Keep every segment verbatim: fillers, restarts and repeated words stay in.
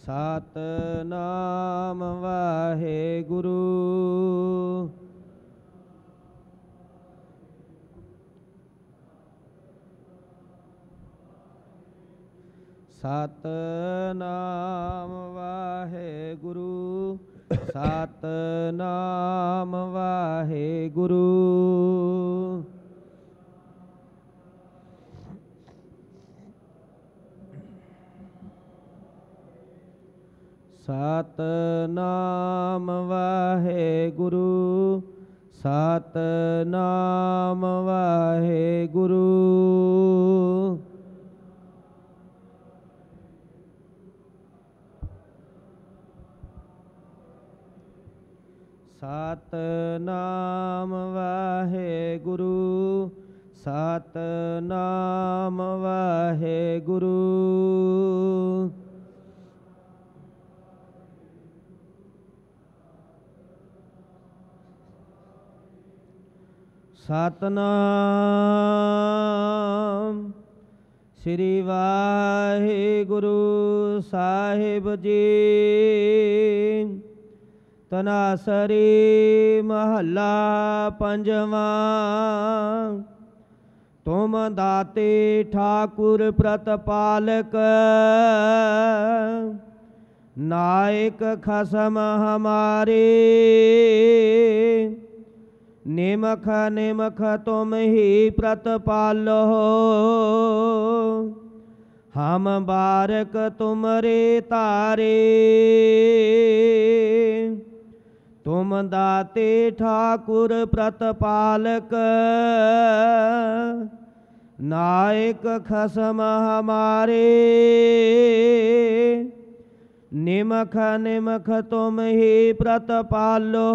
ਸਤਿਨਾਮ ਵਾਹਿਗੁਰੂ। ਸਤਿਨਾਮ ਵਾਹਿਗੁਰੂ। ਸਤਿਨਾਮ ਵਾਹਿਗੁਰੂ। ਸਤਿਨਾਮ ਵਾਹਿਗੁਰੂ। ਸਤਿਨਾਮ ਵਾਹਿਗੁਰੂ। ਸਤਿਨਾਮ ਵਾਹਿਗੁਰੂ। ਸਤਿਨਾਮ ਵਾਹਿਗੁਰੂ। ਸਤਿਨਾਮ ਸ੍ਰੀ ਵਾਹਿਗੁਰੂ ਸਾਹਿਬ ਜੀ। ਤਨਾਸਰੀ ਮਹੱਲਾ ਪੰਜਵਾਂ। ਤੁਮ ਦਾਤੇ ਠਾਕੁਰ ਪ੍ਰਤਪਾਲਕ, ਨਾਇਕ ਖਸਮ ਹਮਾਰੇ। ਨਿਮਖ ਨਿਮਖ ਤੁਮ ਹੀ ਪ੍ਰਤਪਾਲੋ, ਹਮ ਬਾਰਕ ਤੁਮਰੇ ਤਾਰੇ। ਤੁਮ ਦਾਤੇ ਠਾਕੁਰ ਪ੍ਰਤਪਾਲਕ, ਨਾਇਕ ਖਸਮ ਹਮਾਰੇ। ਨਿਮਖ ਨਿਮਖ ਤੁਮ ਹੀ ਪ੍ਰਤਪਾਲੋ,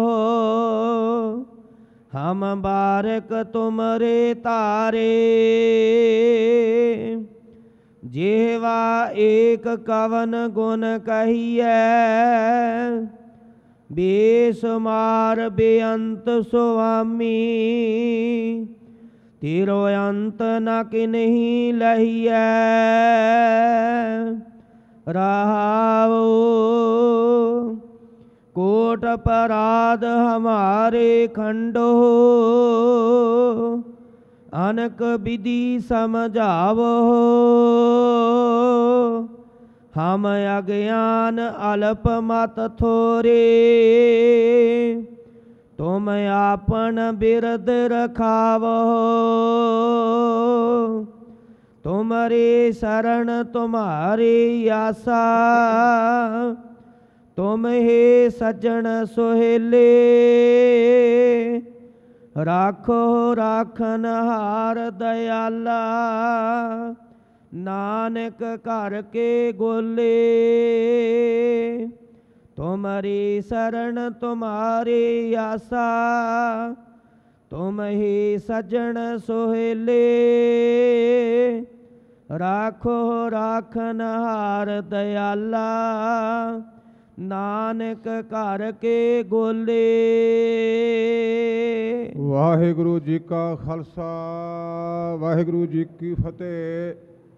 ਹਮ ਬਾਰਕ ਤੁਮਰੇ ਤਾਰੇ। ਜਿਹਵਾ ਏਕ ਕਵਨ ਗੁਣ ਕਹੀਐ, ਬੇਸੁਮਾਰ ਬੇਅੰਤ ਸੁਆਮੀ। ਤੇਰੋ ਅੰਤ ਨ ਕਿਨਹੀ ਲਹੀਐ, ਰਹਾਉ। ਕੋਟ ਅਪਰਾਧ ਹਮਾਰੇ ਖੰਡੋ, ਅਨਕ ਵਿਧि ਸਮਝਾਵੋ। ਹਮ ਅਗਿਆਨ ਅਲਪ ਮਤ ਥੋਰੇ, ਤੁਮ ਆਪਨ ਬਿਰਦ ਰਖਾਵੋ। ਤੁਮਰੇ ਸ਼ਰਨ ਤੁਮਾਰੀ ਆਸਾ, ਤੁਮ ਹੀ ਸੱਜਣ ਸੁਹੇਲੇ। ਰਾਖੋ ਰਾਖਨ ਹਾਰ ਦਇਆਲਾ, ਨਾਨਕ ਘਰ ਕੇ ਗੋਲੇ। ਤੁਮਰੀ ਸ਼ਰਨ ਤੁਮਾਰੀ ਆਸਾ, ਤੁਮ ਹੀ ਸੱਜਣ ਸੁਹੇਲੇ। ਰਾਖੋ ਰਾਖਨ ਹਾਰ ਦਇਆਲਾ, ਨਾਨਕ ਘਰ ਕੇ ਗੋਲੇ। ਵਾਹਿਗੁਰੂ ਜੀ ਕਾ ਖਾਲਸਾ, ਵਾਹਿਗੁਰੂ ਜੀ ਕੀ ਫਤਿਹ।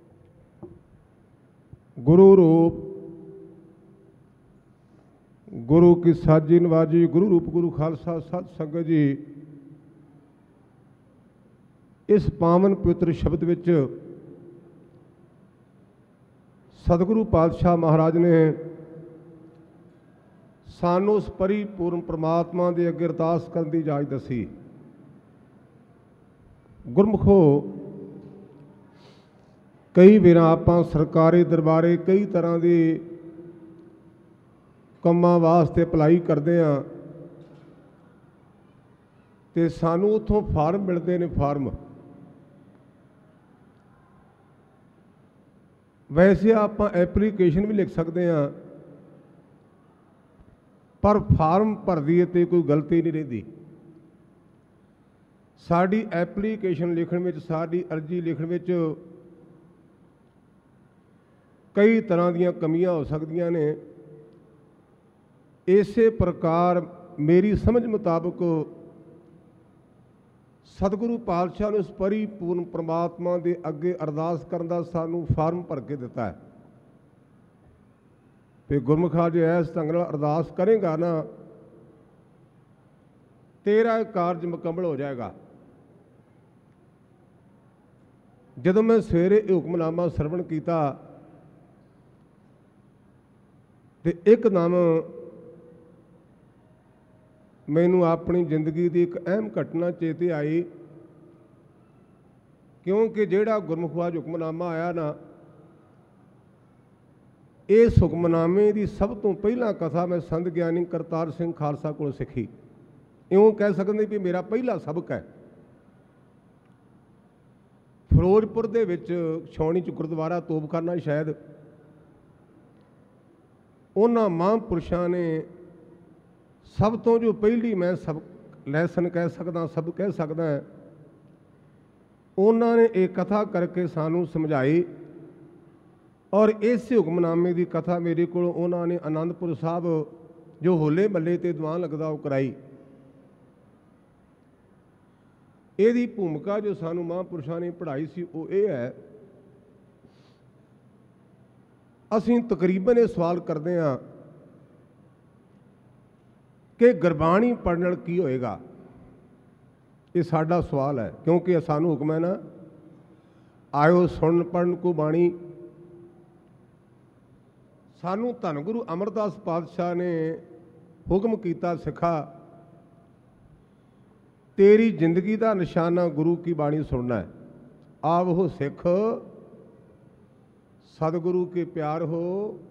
ਗੁਰੂ ਰੂਪ ਗੁਰੂ ਕੀ ਸਾਜੀ ਨਵਾਜੀ, ਗੁਰੂ ਰੂਪ ਗੁਰੂ ਖਾਲਸਾ ਸਤ ਸੰਗਤ ਜੀ। ਇਸ ਪਾਵਨ ਪਵਿੱਤਰ ਸ਼ਬਦ ਵਿੱਚ ਸਤਿਗੁਰੂ ਪਾਤਸ਼ਾਹ ਮਹਾਰਾਜ ਨੇ ਸਾਨੂੰ ਉਸ ਪਰਿਪੂਰਨ ਪ੍ਰਮਾਤਮਾ ਦੇ ਅੱਗੇ ਅਰਦਾਸ ਕਰਨ ਦੀ ਇਜਾਜ਼ਤ ਦੱਸੀ। ਗੁਰਮੁਖੋ, ਕਈ ਵਾਰ ਆਪਾਂ ਸਰਕਾਰੀ ਦਰਬਾਰੇ ਕਈ ਤਰ੍ਹਾਂ ਦੇ ਕੰਮਾਂ ਵਾਸਤੇ ਅਪਲਾਈ ਕਰਦੇ ਹਾਂ ਤੇ ਸਾਨੂੰ ਉੱਥੋਂ ਫਾਰਮ ਮਿਲਦੇ ਨੇ। ਫਾਰਮ ਵੈਸੇ ਆਪਾਂ ਐਪਲੀਕੇਸ਼ਨ ਵੀ ਲਿਖ ਸਕਦੇ ਹਾਂ, ਪਰ ਫਾਰਮ ਭਰਦੀ ਤੇ ਕੋਈ ਗਲਤੀ ਨਹੀਂ ਰਹਿੰਦੀ। ਸਾਡੀ ਐਪਲੀਕੇਸ਼ਨ ਲਿਖਣ ਵਿੱਚ, ਸਾਡੀ ਅਰਜ਼ੀ ਲਿਖਣ ਵਿੱਚ ਕਈ ਤਰ੍ਹਾਂ ਦੀਆਂ ਕਮੀਆਂ ਹੋ ਸਕਦੀਆਂ ਨੇ। ਇਸੇ ਪ੍ਰਕਾਰ ਮੇਰੀ ਸਮਝ ਮੁਤਾਬਕ ਸਤਿਗੁਰੂ ਪਾਤਸ਼ਾਹ ਨੇ ਉਸ ਪਰਿਪੂਰਨ ਪ੍ਰਮਾਤਮਾ ਦੇ ਅੱਗੇ ਅਰਦਾਸ ਕਰਨ ਦਾ ਸਾਨੂੰ ਫਾਰਮ ਭਰ ਕੇ ਦਿੱਤਾ ਹੈ। ਵੀ ਗੁਰਮੁਖਾ ਜੇ ਇਸ ਢੰਗ ਨਾਲ ਅਰਦਾਸ ਕਰੇਗਾ ਨਾ, ਤੇਰਾ ਕਾਰਜ ਮੁਕੰਮਲ ਹੋ ਜਾਏਗਾ। ਜਦੋਂ ਮੈਂ ਸਵੇਰੇ ਇਹ ਹੁਕਮਨਾਮਾ ਸਰਵਣ ਕੀਤਾ ਤੇ ਇੱਕਦਮ ਮੈਨੂੰ ਆਪਣੀ ਜ਼ਿੰਦਗੀ ਦੀ ਇੱਕ ਅਹਿਮ ਘਟਨਾ ਚੇਤੇ ਆਈ, ਕਿਉਂਕਿ ਜਿਹੜਾ ਗੁਰਮੁਖਾ ਹੁਕਮਨਾਮਾ ਆਇਆ ਨਾ, ਇਸ ਹੁਕਮਨਾਮੇ ਦੀ ਸਭ ਤੋਂ ਪਹਿਲਾਂ ਕਥਾ ਮੈਂ ਸੰਤ ਗਿਆਨੀ ਕਰਤਾਰ ਸਿੰਘ ਖਾਲਸਾ ਕੋਲ ਸਿੱਖੀ। ਇਉਂ ਕਹਿ ਸਕਦੇ ਵੀ ਮੇਰਾ ਪਹਿਲਾ ਸਬਕ ਹੈ। ਫਿਰੋਜ਼ਪੁਰ ਦੇ ਵਿੱਚ ਛਾਉਣੀ 'ਚ ਗੁਰਦੁਆਰਾ ਤੋਪਖਾਨਾ, ਸ਼ਾਇਦ ਉਹਨਾਂ ਮਹਾਂਪੁਰਸ਼ਾਂ ਨੇ ਸਭ ਤੋਂ ਜੋ ਪਹਿਲੀ ਮੈਂ ਸਬਕ ਲੈਸਨ ਕਹਿ ਸਕਦਾ, ਸਬਕ ਕਹਿ ਸਕਦਾ, ਉਹਨਾਂ ਨੇ ਇਹ ਕਥਾ ਕਰਕੇ ਸਾਨੂੰ ਸਮਝਾਈ। ਔਰ ਇਸ ਹੁਕਮਨਾਮੇ ਦੀ ਕਥਾ ਮੇਰੇ ਕੋਲ ਉਹਨਾਂ ਨੇ ਆਨੰਦਪੁਰ ਸਾਹਿਬ ਜੋ ਹੋਲੇ ਮਹੱਲੇ ਤੇ ਦੀਵਾਨ ਲੱਗਦਾ ਉਹ ਕਰਾਈ। ਇਹਦੀ ਭੂਮਿਕਾ ਜੋ ਸਾਨੂੰ ਮਹਾਂਪੁਰਸ਼ਾਂ ਨੇ ਪੜ੍ਹਾਈ ਸੀ ਉਹ ਇਹ ਹੈ, ਅਸੀਂ ਤਕਰੀਬਨ ਇਹ ਸਵਾਲ ਕਰਦੇ ਹਾਂ ਕਿ ਗੁਰਬਾਣੀ ਪੜ੍ਹਨ ਨਾਲ ਕੀ ਹੋਏਗਾ। ਇਹ ਸਾਡਾ ਸਵਾਲ ਹੈ, ਕਿਉਂਕਿ ਸਾਨੂੰ ਹੁਕਮ ਹੈ ਨਾ, ਆਇਓ ਸੁਣ ਪੜ੍ਹਨ ਕੋ ਬਾਣੀ। ਸਾਨੂੰ ਧੰਨ ਗੁਰੂ ਅਮਰਦਾਸ ਪਾਤਸ਼ਾਹ ਨੇ ਹੁਕਮ ਕੀਤਾ, ਸਿੱਖਾ ਤੇਰੀ ਜ਼ਿੰਦਗੀ ਦਾ ਨਿਸ਼ਾਨਾ ਗੁਰੂ ਕੀ ਬਾਣੀ ਸੁਣਨਾ ਹੈ। ਆਵੋ ਸਿੱਖ ਸਤਿਗੁਰੂ ਕੇ ਪਿਆਰ ਹੋ,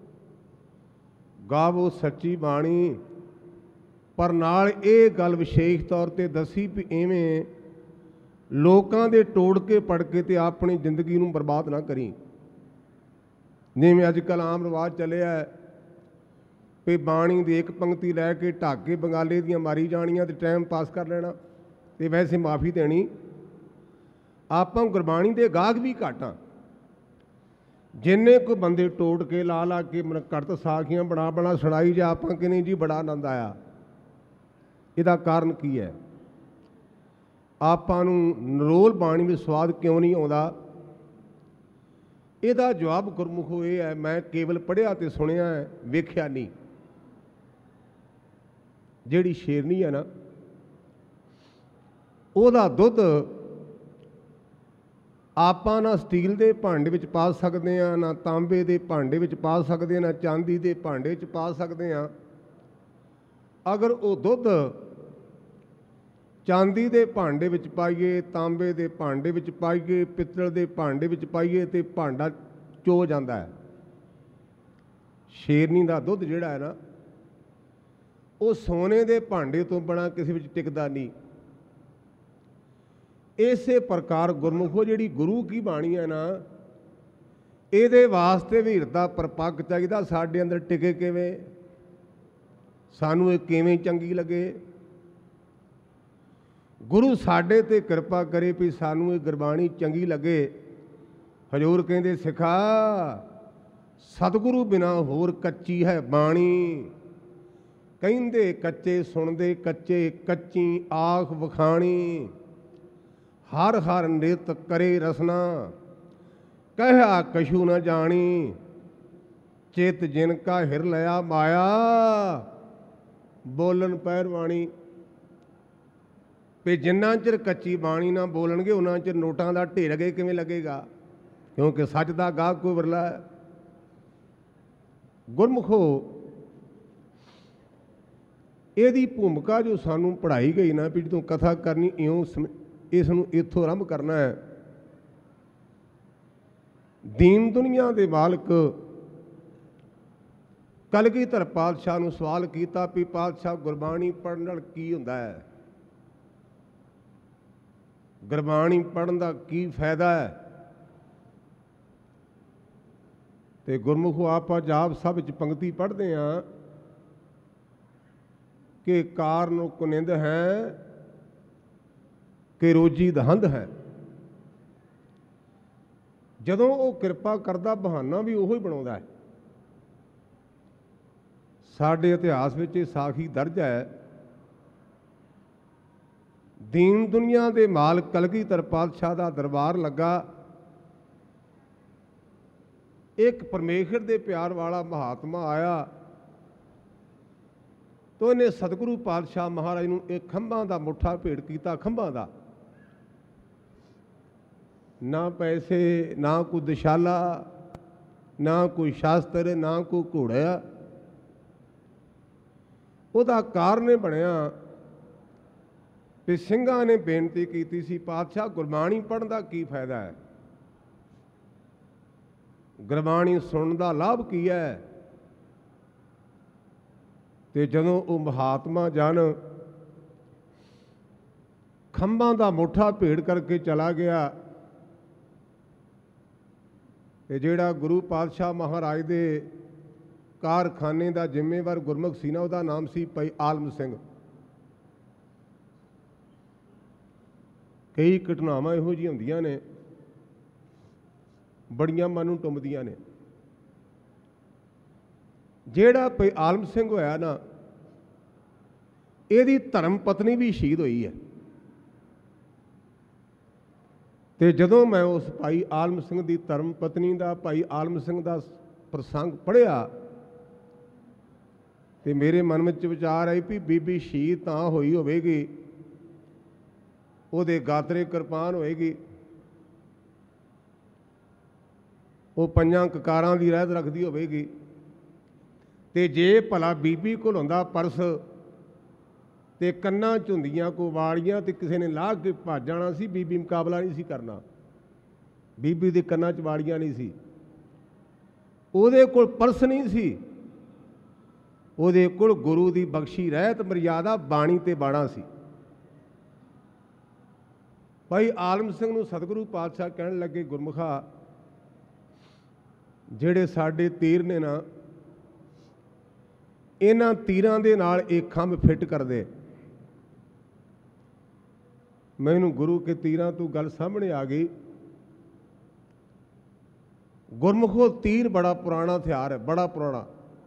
ਗਾਵੋ ਸੱਚੀ ਬਾਣੀ। ਪਰ ਨਾਲ ਇਹ ਗੱਲ ਵਿਸ਼ੇਸ਼ ਤੌਰ ਤੇ ਦੱਸੀ ਵੀ ਐਵੇਂ ਲੋਕਾਂ ਦੇ ਟੋੜ ਕੇ ਪੜ ਕੇ ਤੇ ਆਪਣੀ ਜ਼ਿੰਦਗੀ ਨੂੰ ਬਰਬਾਦ ਨਾ ਕਰੀ। ਜਿਵੇਂ ਅੱਜ ਕੱਲ੍ਹ ਆਮ ਰਿਵਾਜ ਚੱਲਿਆ ਵੀ ਬਾਣੀ ਦੀ ਇੱਕ ਪੰਕਤੀ ਲੈ ਕੇ ਢੱਕ ਕੇ ਬੰਗਾਲੇ ਦੀਆਂ ਮਾਰੀ ਜਾਣੀਆਂ ਤੇ ਟਾਈਮ ਪਾਸ ਕਰ ਲੈਣਾ ਤੇ ਵੈਸੇ ਮਾਫੀ ਦੇਣੀ। ਆਪਾਂ ਗੁਰਬਾਣੀ ਦੇ ਗਾਹਕ ਵੀ ਘੱਟ ਹਾਂ। ਜਿੰਨੇ ਕੋਈ ਬੰਦੇ ਟੋੜ ਕੇ ਲਾ ਲਾ ਕੇ ਮਨਕੜਤ ਸਾਖੀਆਂ ਬਣਾ ਬਣਾ ਸੁਣਾਈ ਜਾ, ਆਪਾਂ ਕਿ ਨਹੀਂ ਜੀ ਬੜਾ ਆਨੰਦ ਆਇਆ। ਇਹਦਾ ਕਾਰਨ ਕੀ ਹੈ? ਆਪਾਂ ਨੂੰ ਨਰੋਲ ਬਾਣੀ ਵਿੱਚ ਸਵਾਦ ਕਿਉਂ ਨਹੀਂ ਆਉਂਦਾ? ਇਹਦਾ ਜਵਾਬ ਗੁਰਮੁਖੋ ਇਹ ਹੈ, ਮੈਂ ਕੇਵਲ ਪੜ੍ਹਿਆ ਤੇ ਸੁਣਿਆ ਹੈ, ਵੇਖਿਆ ਨਹੀਂ। ਜਿਹੜੀ ਸ਼ੇਰਨੀ ਹੈ ਨਾ, ਉਹਦਾ ਦੁੱਧ ਆਪਾਂ ਨਾ ਸਟੀਲ ਦੇ ਭਾਂਡੇ ਵਿੱਚ ਪਾ ਸਕਦੇ ਹਾਂ, ਨਾ ਤਾਂਬੇ ਦੇ ਭਾਂਡੇ ਵਿੱਚ ਪਾ ਸਕਦੇ ਹਾਂ, ਨਾ ਚਾਂਦੀ ਦੇ ਭਾਂਡੇ ਵਿੱਚ ਪਾ ਸਕਦੇ ਹਾਂ। ਅਗਰ ਉਹ ਦੁੱਧ ਚਾਂਦੀ ਦੇ ਭਾਂਡੇ ਵਿੱਚ ਪਾਈਏ, ਤਾਂਬੇ ਦੇ ਭਾਂਡੇ ਵਿੱਚ ਪਾਈਏ, ਪਿੱਤਲ ਦੇ ਭਾਂਡੇ ਵਿੱਚ ਪਾਈਏ ਤੇ ਭਾਂਡਾ ਚੋ ਜਾਂਦਾ ਹੈ। ਸ਼ੇਰਨੀ ਦਾ ਦੁੱਧ ਜਿਹੜਾ ਹੈ ਨਾ, ਉਹ ਸੋਨੇ ਦੇ ਭਾਂਡੇ ਤੋਂ ਬਣਾ ਕਿਸੇ ਵਿੱਚ ਟਿਕਦਾ ਨਹੀਂ। ਇਸੇ ਪ੍ਰਕਾਰ ਗੁਰਮੁਖੋ ਜਿਹੜੀ ਗੁਰੂ ਕੀ ਬਾਣੀ ਹੈ ਨਾ, ਇਹਦੇ ਵਾਸਤੇ ਵੀ ਹਿਰਦਾ ਪਰਪੱਕ ਚਾਹੀਦਾ। ਸਾਡੇ ਅੰਦਰ ਟਿਕੇ ਕਿਵੇਂ, ਸਾਨੂੰ ਇਹ ਕਿਵੇਂ ਚੰਗੀ ਲੱਗੇ। ਗੁਰੂ ਸਾਡੇ ਤੇ ਕਿਰਪਾ ਕਰੇ ਵੀ ਸਾਨੂੰ ਇਹ ਗੁਰਬਾਣੀ ਚੰਗੀ ਲੱਗੇ। ਹਜ਼ੂਰ ਕਹਿੰਦੇ, ਸਿਖਾ ਸਤਿਗੁਰੂ ਬਿਨਾ ਹੋਰ ਕੱਚੀ ਹੈ ਬਾਣੀ। ਕਹਿੰਦੇ ਕੱਚੇ ਸੁਣਦੇ ਕੱਚੇ, ਕੱਚੀ ਆਖ ਵਖਾਣੀ। ਹਰ ਹਰ ਨਿਤ ਕਰੇ ਰਸਨਾ, ਕਹਿਆ ਕਛੂ ਨਾ ਜਾਣੀ। ਚਿਤ ਜਿਨ ਕਾ ਹਿਰ ਲਿਆ ਮਾਇਆ, ਬੋਲਣ ਪਹਿਰਵਾਣੀ। ਵੀ ਜਿੰਨਾ ਚਿਰ ਕੱਚੀ ਬਾਣੀ ਨਾ ਬੋਲਣਗੇ ਉਹਨਾਂ ਚਿਰ ਨੋਟਾਂ ਦਾ ਢੇਰ ਅੱਗੇ ਕਿਵੇਂ ਲੱਗੇਗਾ? ਕਿਉਂਕਿ ਸੱਚ ਦਾ ਗਾਹਕ ਕੋਈ ਵਿਰਲਾ ਹੈ। ਗੁਰਮੁਖੋ ਇਹਦੀ ਭੂਮਿਕਾ ਜੋ ਸਾਨੂੰ ਪੜ੍ਹਾਈ ਗਈ ਨਾ, ਵੀ ਜਦੋਂ ਕਥਾ ਕਰਨੀ ਇਉਂ ਇਸ ਨੂੰ ਇੱਥੋਂ ਆਰੰਭ ਕਰਨਾ ਹੈ। ਦੀਨ ਦੁਨੀਆ ਦੇ ਮਾਲਕ ਕਲਗੀਧਰ ਪਾਤਸ਼ਾਹ ਨੂੰ ਸਵਾਲ ਕੀਤਾ ਵੀ ਪਾਤਸ਼ਾਹ ਗੁਰਬਾਣੀ ਪੜ੍ਹਨ ਨਾਲ ਕੀ ਹੁੰਦਾ ਹੈ? ਗੁਰਬਾਣੀ ਪੜ੍ਹਨ ਦਾ ਕੀ ਫਾਇਦਾ ਹੈ? ਤੇ ਗੁਰਮੁਖੋ ਆਪਾਂ ਜਾਪ ਸਭ ਵਿੱਚ ਪੰਕਤੀ ਪੜ੍ਹਦੇ ਹਾਂ ਕਿ ਕਾਰਨ ਕੁਨਿੰਦ ਹੈ ਕਿ ਰੋਜੀ ਦਹੰਦ ਹੈ। ਜਦੋਂ ਉਹ ਕਿਰਪਾ ਕਰਦਾ, ਬਹਾਨਾ ਵੀ ਉਹੋ ਹੀ ਬਣਾਉਂਦਾ ਹੈ। ਸਾਡੇ ਇਤਿਹਾਸ ਵਿੱਚ ਇਹ ਸਾਖੀ ਦਰਜ ਹੈ। ਦੀਨ ਦੁਨੀਆ ਦੇ ਮਾਲਕ ਕਲਗੀਧਰ ਪਾਤਸ਼ਾਹ ਦਾ ਦਰਬਾਰ ਲੱਗਾ ਇੱਕ ਪਰਮੇਸ਼ਰ ਦੇ ਪਿਆਰ ਵਾਲਾ ਮਹਾਤਮਾ ਆਇਆ ਤਾਂ ਉਹਨੇ ਸਤਿਗੁਰੂ ਪਾਤਸ਼ਾਹ ਮਹਾਰਾਜ ਨੂੰ ਇਹ ਖੰਭਾਂ ਦਾ ਮੁੱਠਾ ਭੇਟ ਕੀਤਾ। ਖੰਭਾਂ ਦਾ ਨਾ ਪੈਸੇ, ਨਾ ਕੋਈ ਦਿਸ਼ਾਲਾ, ਨਾ ਕੋਈ ਸ਼ਾਸਤਰ, ਨਾ ਕੋਈ ਘੋੜਾ। ਉਹਦਾ ਕਾਰਨ ਇਹ ਬਣਿਆ ਵੀ ਸਿੰਘਾਂ ਨੇ ਬੇਨਤੀ ਕੀਤੀ ਸੀ, ਪਾਤਸ਼ਾਹ ਗੁਰਬਾਣੀ ਪੜ੍ਹਨ ਦਾ ਕੀ ਫਾਇਦਾ ਹੈ, ਗੁਰਬਾਣੀ ਸੁਣਨ ਦਾ ਲਾਭ ਕੀ ਹੈ। ਤੇ ਜਦੋਂ ਉਹ ਮਹਾਤਮਾ ਜਨ ਖੰਭਾਂ ਦਾ ਮੁੱਠਾ ਭੇਟ ਕਰਕੇ ਚਲਾ ਗਿਆ ਤੇ ਜਿਹੜਾ ਗੁਰੂ ਪਾਤਸ਼ਾਹ ਮਹਾਰਾਜ ਦੇ ਕਾਰਖਾਨੇ ਦਾ ਜ਼ਿੰਮੇਵਾਰ ਗੁਰਮੁਖ ਸੀ ਨਾ, ਉਹਦਾ ਨਾਮ ਸੀ ਭਾਈ ਆਲਮ ਸਿੰਘ। ਕਈ ਘਟਨਾਵਾਂ ਇਹੋ ਜਿਹੀਆਂ ਹੁੰਦੀਆਂ ਨੇ, ਬੜੀਆਂ ਮਨ ਨੂੰ ਟੁੰਬਦੀਆਂ ਨੇ। ਜਿਹੜਾ ਭਾਈ ਆਲਮ ਸਿੰਘ ਹੋਇਆ ਨਾ, ਇਹਦੀ ਧਰਮ ਪਤਨੀ ਵੀ ਸ਼ਹੀਦ ਹੋਈ ਹੈ। ਤੇ ਜਦੋਂ ਮੈਂ ਉਸ ਭਾਈ ਆਲਮ ਸਿੰਘ ਦੀ ਧਰਮ ਪਤਨੀ ਦਾ, ਭਾਈ ਆਲਮ ਸਿੰਘ ਦਾ ਪ੍ਰਸੰਗ ਪੜ੍ਹਿਆ ਤੇ ਮੇਰੇ ਮਨ ਵਿੱਚ ਵਿਚਾਰ ਆਈ ਵੀ ਬੀਬੀ ਸ਼ਹੀਦ ਤਾਂ ਹੋਈ ਹੋਵੇਗੀ, ਉਹਦੇ ਗਾਤਰੇ ਕਿਰਪਾਨ ਹੋਏਗੀ, ਉਹ ਪੰਜਾਂ ਕਕਾਰਾਂ ਦੀ ਰਹਿਤ ਰੱਖਦੀ ਹੋਵੇਗੀ। ਤੇ ਜੇ ਭਲਾ ਬੀਬੀ ਕੋਲ ਹੁੰਦਾ ਪਰਸ ਤੇ ਕੰਨਾਂ 'ਚ ਹੁੰਦੀਆਂ ਕੋ ਵਾਲੀਆਂ ਤੇ ਕਿਸੇ ਨੇ ਲਾਹ ਕੇ ਭੱਜ ਜਾਣਾ ਸੀ, ਬੀਬੀ ਮੁਕਾਬਲਾ ਨਹੀਂ ਸੀ ਕਰਨਾ। ਬੀਬੀ ਦੇ ਕੰਨਾਂ 'ਚ ਵਾਲੀਆਂ ਨਹੀਂ ਸੀ, ਉਹਦੇ ਕੋਲ ਪਰਸ ਨਹੀਂ ਸੀ, ਉਹਦੇ ਕੋਲ ਗੁਰੂ ਦੀ ਬਖਸ਼ੀ ਰਹਿਤ ਮਰਿਆਦਾ ਬਾਣੀ ਤੇ ਬਾਣਾ ਸੀ। ਭਾਈ ਆਲਮ ਸਿੰਘ ਨੂੰ ਸਤਿਗੁਰੂ ਪਾਤਸ਼ਾਹ ਕਹਿਣ ਲੱਗੇ, ਗੁਰਮੁਖਾ ਜਿਹੜੇ ਸਾਡੇ ਤੀਰ ਨੇ ਨਾ, ਇਹਨਾਂ ਤੀਰਾਂ ਦੇ ਨਾਲ ਇਹ ਖੰਭ ਫਿੱਟ ਕਰ ਦੇ। ਮੈਨੂੰ ਗੁਰੂ ਕੇ ਤੀਰਾਂ ਤੋਂ ਗੱਲ ਸਾਹਮਣੇ ਆ ਗਈ। ਗੁਰਮੁਖੋ ਤੀਰ ਬੜਾ ਪੁਰਾਣਾ ਹਥਿਆਰ ਹੈ, ਬੜਾ ਪੁਰਾਣਾ।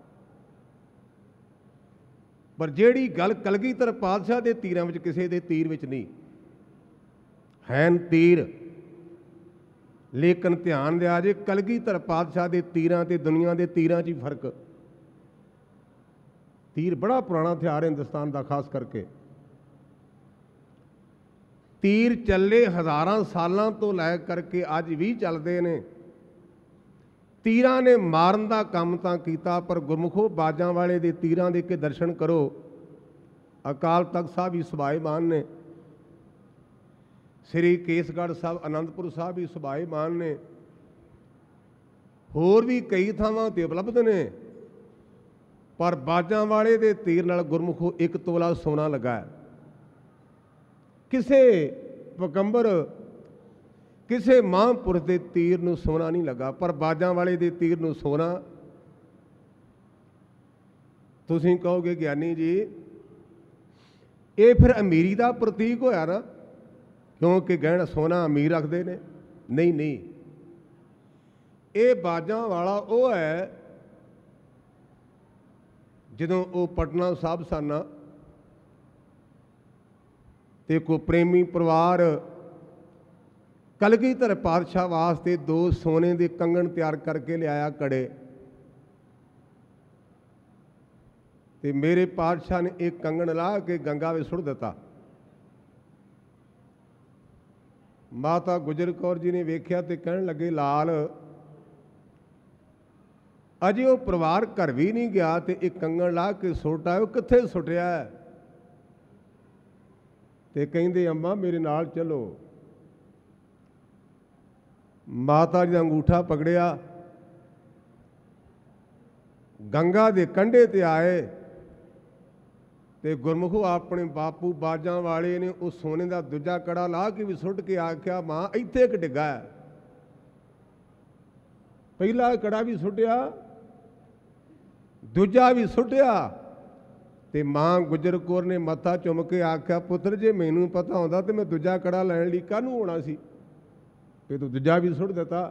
ਪਰ ਜਿਹੜੀ ਗੱਲ ਕਲਗੀਧਰ ਪਾਤਸ਼ਾਹ ਦੇ ਤੀਰਾਂ ਵਿੱਚ ਕਿਸੇ ਦੇ ਤੀਰ ਵਿੱਚ ਨਹੀਂ ਹੈਨ ਤੀਰ। ਲੇਕਿਨ ਧਿਆਨ ਦਿਆ ਜੇ, ਕਲਗੀਧਰ ਪਾਤਸ਼ਾਹ ਦੇ ਤੀਰਾਂ ਤੇ ਦੁਨੀਆ ਦੇ ਤੀਰਾਂ 'ਚ ਹੀ ਫਰਕ। ਤੀਰ ਬੜਾ ਪੁਰਾਣਾ ਹਥਿਆਰ ਹਿੰਦੁਸਤਾਨ ਦਾ, ਖਾਸ ਕਰਕੇ ਤੀਰ ਚੱਲੇ ਹਜ਼ਾਰਾਂ ਸਾਲਾਂ ਤੋਂ ਲੈ ਕਰਕੇ ਅੱਜ ਵੀ ਚੱਲਦੇ ਨੇ। ਤੀਰਾਂ ਨੇ ਮਾਰਨ ਦਾ ਕੰਮ ਤਾਂ ਕੀਤਾ, ਪਰ ਗੁਰਮੁਖੋ ਬਾਜਾਂ ਵਾਲੇ ਦੇ ਤੀਰਾਂ ਦੇ ਕੇ ਦਰਸ਼ਨ ਕਰੋ। ਅਕਾਲ ਤਖਤ ਸਾਹਿਬ ਵੀ ਸੁਭਾਏਮਾਨ ਨੇ, ਸ੍ਰੀ ਕੇਸਗੜ੍ਹ ਸਾਹਿਬ ਅਨੰਦਪੁਰ ਸਾਹਿਬ ਵੀ ਸੁਭਾਏਮਾਨ ਨੇ, ਹੋਰ ਵੀ ਕਈ ਥਾਵਾਂ ਤੇ ਉਪਲਬਧ ਨੇ। ਪਰ ਬਾਜਾਂ ਵਾਲੇ ਦੇ ਤੀਰ ਨਾਲ ਗੁਰਮੁਖੋ ਇੱਕ ਤੋਲਾ ਸੋਨਾ ਲੱਗਾ ਹੈ। ਕਿਸੇ ਪੈਗੰਬਰ, ਕਿਸੇ ਮਹਾਂਪੁਰਸ਼ ਦੇ ਤੀਰ ਨੂੰ ਸੋਨਾ ਨਹੀਂ ਲੱਗਾ, ਪਰ ਬਾਜਾਂ ਵਾਲੇ ਦੇ ਤੀਰ ਨੂੰ ਸੋਨਾ। ਤੁਸੀਂ ਕਹੋਗੇ ਗਿਆਨੀ ਜੀ ਇਹ ਫਿਰ ਅਮੀਰੀ ਦਾ ਪ੍ਰਤੀਕ ਹੋਇਆ ਨਾ, ਕਿਉਂਕਿ ਗਹਿਣਾ ਸੋਨਾ ਅਮੀਰ ਰੱਖਦੇ ਨੇ। ਨਹੀਂ ਨਹੀਂ, ਇਹ ਬਾਜਾਂ ਵਾਲਾ ਉਹ ਹੈ ਜਦੋਂ ਉਹ ਪਟਨਾ ਸਾਹਿਬ ਸਨ ਤੇ ਕੋ ਪ੍ਰੇਮੀ ਪਰਿਵਾਰ ਕਲਗੀਧਰ ਪਾਤਸ਼ਾਹ ਵਾਸਤੇ ਦੋ ਸੋਨੇ ਦੇ ਕੰਗਣ ਤਿਆਰ ਕਰਕੇ ਲਿਆਇਆ, ਕੜੇ। ਤੇ ਮੇਰੇ ਪਾਤਸ਼ਾਹ ਨੇ ਇੱਕ ਕੰਗਣ ਲਾ ਕੇ ਗੰਗਾ ਵਿੱਚ ਸੁੱਟ ਦਿੱਤਾ। ਮਾਤਾ ਗੁਜਰ ਕੌਰ ਜੀ ਨੇ ਵੇਖਿਆ ਤੇ ਕਹਿਣ ਲੱਗੇ, ਲਾਲ ਅਜੇ ਉਹ ਪਰਿਵਾਰ ਘਰ ਵੀ ਨਹੀਂ ਗਿਆ ਤੇ ਇੱਕ ਕੰਗਣ ਲਾ ਕੇ ਸੁੱਟ ਆਇਓ, ਕਿੱਥੇ ਸੁੱਟਿਆ? ਤੇ ਕਹਿੰਦੇ, ਅੰਮਾ ਮੇਰੇ ਨਾਲ ਚਲੋ। ਮਾਤਾ ਜੀ ਦਾ ਅੰਗੂਠਾ ਪਕੜਿਆ, ਗੰਗਾ ਦੇ ਕੰਢੇ ਤੇ ਆਏ ਤੇ ਗੁਰਮੁਖੋ ਆਪਣੇ ਬਾਪੂ ਬਾਜਾਂ ਵਾਲੇ ਨੇ ਉਹ ਸੋਨੇ ਦਾ ਦੂਜਾ ਕੜਾ ਲਾ ਕੇ ਵੀ ਸੁੱਟ ਕੇ ਆਖਿਆ, ਮਾਂ ਇੱਥੇ ਇੱਕ ਡਿੱਗਾ ਹੈ। ਪਹਿਲਾ ਕੜਾ ਵੀ ਸੁੱਟਿਆ, ਦੂਜਾ ਵੀ ਸੁੱਟਿਆ। ਤੇ ਮਾਂ ਗੁਜਰ ਕੌਰ ਨੇ ਮੱਥਾ ਚੁੰਮ ਕੇ ਆਖਿਆ, ਪੁੱਤਰ ਜੇ ਮੈਨੂੰ ਪਤਾ ਹੁੰਦਾ ਤੇ ਮੈਂ ਦੂਜਾ ਕੜਾ ਲੈਣ ਲਈ ਕਾਹਨੂੰ ਆਉਣਾ ਸੀ, ਤੇ ਤੂੰ ਦੂਜਾ ਵੀ ਸੁੱਟ ਦਿੱਤਾ।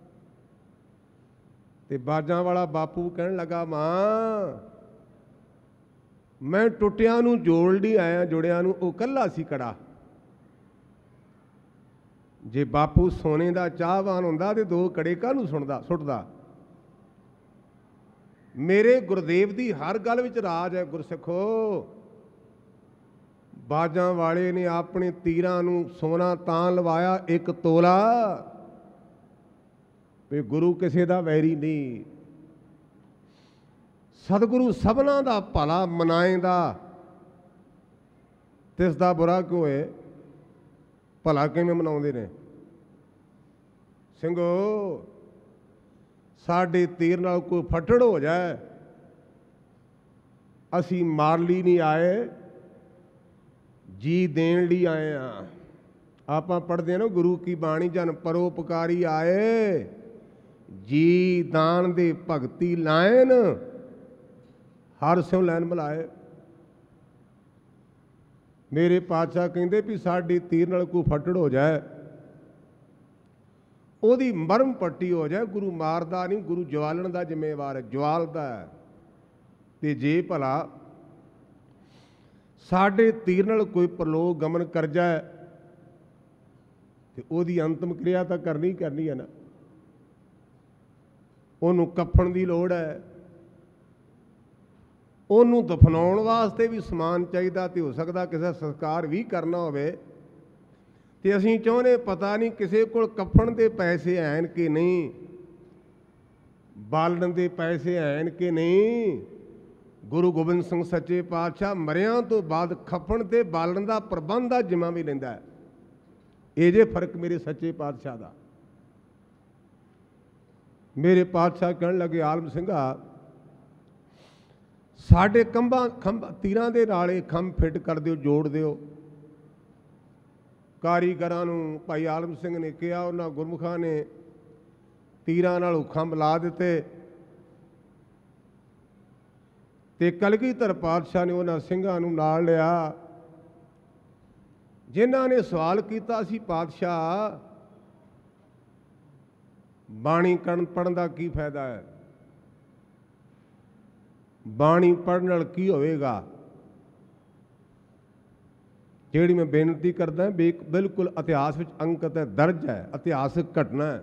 ਤੇ ਬਾਜਾਂ ਵਾਲਾ ਬਾਪੂ ਕਹਿਣ ਲੱਗਾ, ਮਾਂ ਮੈਂ ਟੁੱਟਿਆਂ ਨੂੰ ਜੋੜ ਲਈ ਆਇਆ, ਜੁੜਿਆਂ ਨੂੰ ਉਹ ਕੱਲਾ ਸੀ ਕੜਾ। ਜੇ ਬਾਪੂ ਸੋਨੇ ਦਾ ਚਾਹਵਾਨ ਹੁੰਦਾ ਤੇ ਦੋ ਕੜੇ ਕਾਹਨੂੰ ਸੁਣਦਾ ਸੁੱਟਦਾ। ਮੇਰੇ ਗੁਰਦੇਵ ਦੀ ਹਰ ਗੱਲ ਵਿੱਚ ਰਾਜ ਹੈ। ਗੁਰਸਿੱਖੋ, ਬਾਜਾਂ ਵਾਲੇ ਨੇ ਆਪਣੇ ਤੀਰਾਂ ਨੂੰ ਸੋਨਾ ਤਾਂ ਲਵਾਇਆ ਇੱਕ ਤੋਲਾ, ਵੀ ਗੁਰੂ ਕਿਸੇ ਦਾ ਵੈਰੀ ਨਹੀਂ। ਸਤਿਗੁਰੂ ਸਭਨਾਂ ਦਾ ਭਲਾ ਮਨਾਏਂਦਾ, ਤਿਸ ਦਾ ਬੁਰਾ ਕਿਉਂ ਹੈ? ਭਲਾ ਕਿਵੇਂ ਮਨਾਉਂਦੇ ਨੇ? ਸਿੰਘੋ, ਸਾਡੇ ਤੀਰ ਨਾਲ ਕੋਈ ਫੱਟੜ ਹੋ ਜਾਏ, ਅਸੀਂ ਮਾਰ ਲਈ ਨਹੀਂ ਆਏ, ਜੀ ਦੇਣ ਲਈ ਆਏ ਆ। ਆਪਾਂ ਪੜ੍ਹਦੇ ਹਾਂ ਨਾ ਗੁਰੂ ਕੀ ਬਾਣੀ, ਜਨ ਪਰੋਪਕਾਰੀ ਆਏ, ਜੀ ਦਾਨ ਦੇ ਭਗਤੀ ਲਾਇਨ, ਹਰ ਸਿਉ ਲੈਣ ਬੁਲਾਏ। ਮੇਰੇ ਪਾਤਸ਼ਾਹ ਕਹਿੰਦੇ ਵੀ ਸਾਡੀ ਤੀਰ ਨਾਲ ਕੋਈ ਫੱਟੜ ਹੋ ਜਾਏ, ਉਹਦੀ ਮਰਮ ਪੱਟੀ ਹੋ ਜਾਏ, ਗੁਰੂ ਮਾਰਦਾ ਨਹੀਂ, ਗੁਰੂ ਜਵਾਲਣ ਦਾ ਜ਼ਿੰਮੇਵਾਰ ਹੈ, ਜਵਾਲਦਾ ਹੈ। ਤੇ ਜੇ ਭਲਾ ਸਾਡੇ ਤੀਰ ਨਾਲ ਕੋਈ ਪ੍ਰਲੋਕ ਗਮਨ ਕਰ ਜਾਏ, ਤੇ ਉਹਦੀ ਅੰਤਮ ਕਿਰਿਆ ਤਾਂ ਕਰਨੀ ਕਰਨੀ ਹੈ ਨਾ। ਉਹਨੂੰ ਕਫਨ ਦੀ ਲੋੜ ਹੈ, ਉਹਨੂੰ ਦਫਨਾਉਣ ਵਾਸਤੇ ਵੀ ਸਮਾਨ ਚਾਹੀਦਾ, ਤੇ ਹੋ ਸਕਦਾ ਕਿਸੇ ਸੰਸਕਾਰ ਵੀ ਕਰਨਾ ਹੋਵੇ, ਤੇ ਅਸੀਂ ਚਾਹੁੰਦੇ ਪਤਾ ਨਹੀਂ ਕਿਸੇ ਕੋਲ ਕਫਨ ਦੇ ਪੈਸੇ ਹੈਨ ਕਿ ਨਹੀਂ, ਬਾਲਣ ਦੇ ਪੈਸੇ ਹੈਨ ਕਿ ਨਹੀਂ। ਗੁਰੂ ਗੋਬਿੰਦ ਸਿੰਘ ਸੱਚੇ ਪਾਤਸ਼ਾਹ ਮਰਿਆਂ ਤੋਂ ਬਾਅਦ ਖਫਨ ਤੇ ਬਾਲਣ ਦਾ ਪ੍ਰਬੰਧ ਦਾ ਜਿੰਮਾ ਵੀ ਲੈਂਦਾ ਹੈ। ਇਹ ਜੇ ਫਰਕ ਮੇਰੇ ਸੱਚੇ ਪਾਤਸ਼ਾਹ ਦਾ। ਮੇਰੇ ਪਾਤਸ਼ਾਹ ਕਹਿਣ ਲੱਗੇ, ਆਲਮ ਸਿੰਘਾ, ਸਾਡੇ ਕੰਬਾਂ ਖੰਭ ਤੀਰਾਂ ਦੇ ਨਾਲ ਇਹ ਖੰਭ ਫਿੱਟ ਕਰ ਦਿਓ, ਜੋੜ ਦਿਓ। ਕਾਰੀਗਰਾਂ ਨੂੰ ਭਾਈ ਆਲਮ ਸਿੰਘ ਨੇ ਕਿਹਾ, ਉਹਨਾਂ ਗੁਰਮੁਖਾਂ ਨੇ ਤੀਰਾਂ ਨਾਲ ਖੰਭ ਲਾ ਦਿੱਤੇ, ਤੇ ਕਲਗੀਧਰ ਪਾਤਸ਼ਾਹ ਨੇ ਉਹਨਾਂ ਸਿੰਘਾਂ ਨੂੰ ਨਾਲ ਲਿਆ, ਜਿਨ੍ਹਾਂ ਨੇ ਸਵਾਲ ਕੀਤਾ ਸੀ, ਪਾਤਸ਼ਾਹ ਬਾਣੀ ਕਰਨ ਪੜ੍ਹਨ ਦਾ ਕੀ ਫਾਇਦਾ ਹੈ? ਬਾਣੀ ਪੜ੍ਹਨ ਨਾਲ ਕੀ ਹੋਵੇਗਾ? ਜਿਹੜੀ ਮੈਂ ਬੇਨਤੀ ਕਰਦਾ, ਬਿਲਕੁਲ ਇਤਿਹਾਸ ਵਿੱਚ ਅੰਕਿਤ ਹੈ, ਦਰਜ ਹੈ, ਇਤਿਹਾਸਕ ਘਟਨਾ ਹੈ।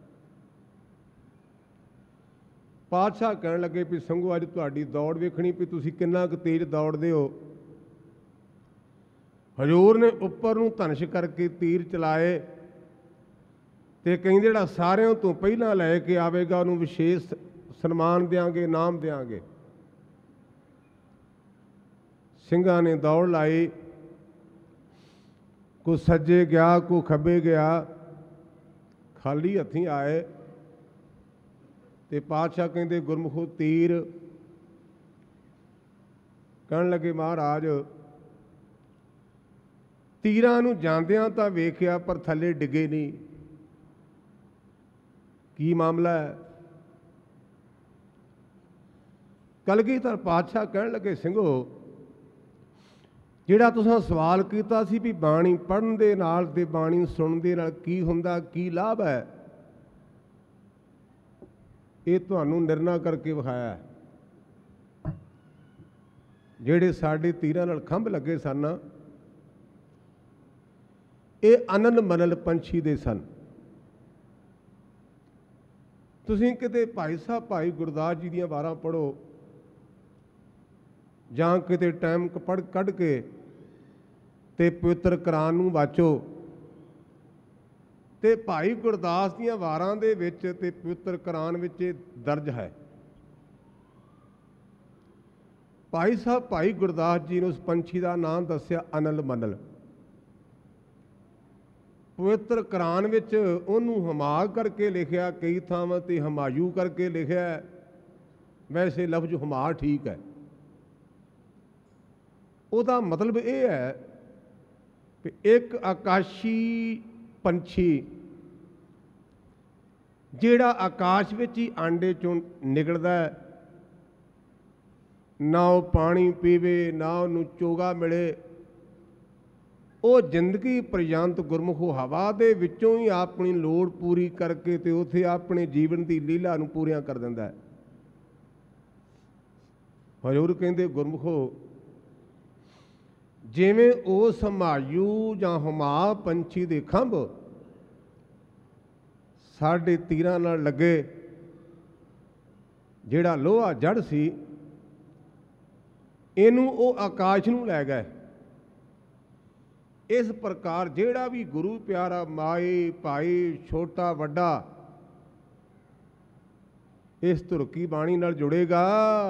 ਪਾਤਸ਼ਾਹ ਕਹਿਣ ਲੱਗੇ ਵੀ ਸੰਗੋ, ਅੱਜ ਤੁਹਾਡੀ ਦੌੜ ਵੇਖਣੀ ਵੀ ਤੁਸੀਂ ਕਿੰਨਾ ਕੁ ਤੇਜ਼ ਦੌੜਦੇ ਹੋ। ਹਜ਼ੂਰ ਨੇ ਉੱਪਰ ਨੂੰ ਧਨੁਸ਼ ਕਰਕੇ ਤੀਰ ਚਲਾਏ, ਤੇ ਕਹਿੰਦੇ ਜਿਹੜਾ ਸਾਰਿਆਂ ਤੋਂ ਪਹਿਲਾਂ ਲੈ ਕੇ ਆਵੇਗਾ ਉਹਨੂੰ ਵਿਸ਼ੇਸ਼ ਸਨਮਾਨ ਦਿਆਂਗੇ, ਇਨਾਮ ਦਿਆਂਗੇ। ਸਿੰਘਾਂ ਨੇ ਦੌੜ ਲਾਈ, ਕੋ ਸੱਜੇ ਗਿਆ, ਕੋ ਖੱਬੇ ਗਿਆ, ਖਾਲੀ ਹੱਥੀਂ ਆਏ। ਤੇ ਪਾਤਸ਼ਾਹ ਕਹਿੰਦੇ, ਗੁਰਮੁਖੋ ਤੀਰ। ਕਹਿਣ ਲੱਗੇ, ਮਹਾਰਾਜ ਤੀਰਾਂ ਨੂੰ ਜਾਂਦਿਆਂ ਤਾਂ ਵੇਖਿਆ, ਪਰ ਥੱਲੇ ਡਿੱਗੇ ਨਹੀਂ, ਕੀ ਮਾਮਲਾ ਹੈ? ਕਲਗੀਧਰ ਪਾਤਸ਼ਾਹ ਕਹਿਣ ਲੱਗੇ, ਸਿੰਘੋ, ਜਿਹੜਾ ਤੁਸੀਂ ਸਵਾਲ ਕੀਤਾ ਸੀ ਵੀ ਬਾਣੀ ਪੜ੍ਹਨ ਦੇ ਨਾਲ ਤੇ ਬਾਣੀ ਸੁਣਨ ਦੇ ਨਾਲ ਕੀ ਹੁੰਦਾ, ਕੀ ਲਾਭ ਹੈ, ਇਹ ਤੁਹਾਨੂੰ ਨਿਰਣਾ ਕਰਕੇ ਵਿਖਾਇਆ। ਜਿਹੜੇ ਸਾਡੇ ਤੀਰਾਂ ਨਾਲ ਖੰਭ ਲੱਗੇ ਸਨ, ਇਹ ਅਨੰਨ ਮਨਲ ਪੰਛੀ ਦੇ ਸਨ। ਤੁਸੀਂ ਕਿਤੇ ਭਾਈ ਸਾਹਿਬ ਭਾਈ ਗੁਰਦਾਸ ਜੀ ਦੀਆਂ ਵਾਰਾਂ ਪੜ੍ਹੋ, ਜਾਂ ਕਿਤੇ ਟਾਈਮ ਪੜ੍ਹ ਕੱਢ ਕੇ ਤੇ ਪਵਿੱਤਰ ਕੁਰਾਨ ਨੂੰ ਵਾਚੋ, ਤੇ ਭਾਈ ਗੁਰਦਾਸ ਦੀਆਂ ਵਾਰਾਂ ਦੇ ਵਿੱਚ ਤੇ ਪਵਿੱਤਰ ਕੁਰਾਨ ਵਿੱਚ ਇਹ ਦਰਜ ਹੈ। ਭਾਈ ਸਾਹਿਬ ਭਾਈ ਗੁਰਦਾਸ ਜੀ ਨੇ ਉਸ ਪੰਛੀ ਦਾ ਨਾਮ ਦੱਸਿਆ ਅਨਲ ਮਨਲ। ਪਵਿੱਤਰ ਕੁਰਾਨ ਵਿੱਚ ਉਹਨੂੰ ਹਮਾ ਕਰਕੇ ਲਿਖਿਆ, ਕਈ ਥਾਵਾਂ ਤੇ ਹਮਾਯੂ ਕਰਕੇ ਲਿਖਿਆ। ਵੈਸੇ ਲਫ਼ਜ਼ ਹਮਾ ਠੀਕ ਹੈ। ਉਹਦਾ ਮਤਲਬ ਇਹ ਹੈ ਕਿ ਇੱਕ ਆਕਾਸ਼ੀ ਪੰਛੀ ਜਿਹੜਾ ਆਕਾਸ਼ ਵਿੱਚ ਹੀ ਆਂਡੇ ਚੋਂ ਨਿਕਲਦਾ, ਨਾ ਉਹ ਪਾਣੀ ਪੀਵੇ, ਨਾ ਉਹਨੂੰ ਚੋਗਾ ਮਿਲੇ, ਉਹ ਜ਼ਿੰਦਗੀ ਪਰਯੰਤ ਗੁਰਮੁਖੋ ਹਵਾ ਦੇ ਵਿੱਚੋਂ ਹੀ ਆਪਣੀ ਲੋੜ ਪੂਰੀ ਕਰਕੇ ਤੇ ਉੱਥੇ ਆਪਣੇ ਜੀਵਨ ਦੀ ਲੀਲਾ ਨੂੰ ਪੂਰੀਆਂ ਕਰ ਦਿੰਦਾ ਹੈ। ਹਜ਼ੂਰ ਕਹਿੰਦੇ, ਗੁਰਮੁਖੋ ਜਿਵੇਂ ਉਸ ਹਮਾਯੂ ਜਾਂ ਹਮਾ ਪੰਛੀ ਦੇ ਖੰਭ ਸਾਡੇ ਤੀਰਾਂ ਨਾਲ ਲੱਗੇ, ਜਿਹੜਾ ਲੋਹਾ ਜੜ ਸੀ ਇਹਨੂੰ ਉਹ ਆਕਾਸ਼ ਨੂੰ ਲੈ ਗਏ। ਇਸ ਪ੍ਰਕਾਰ ਜਿਹੜਾ ਵੀ ਗੁਰੂ ਪਿਆਰਾ ਮਾਈ ਭਾਈ ਛੋਟਾ ਵੱਡਾ ਇਸ ਧੁਰ ਕੀ ਬਾਣੀ ਨਾਲ ਜੁੜੇਗਾ,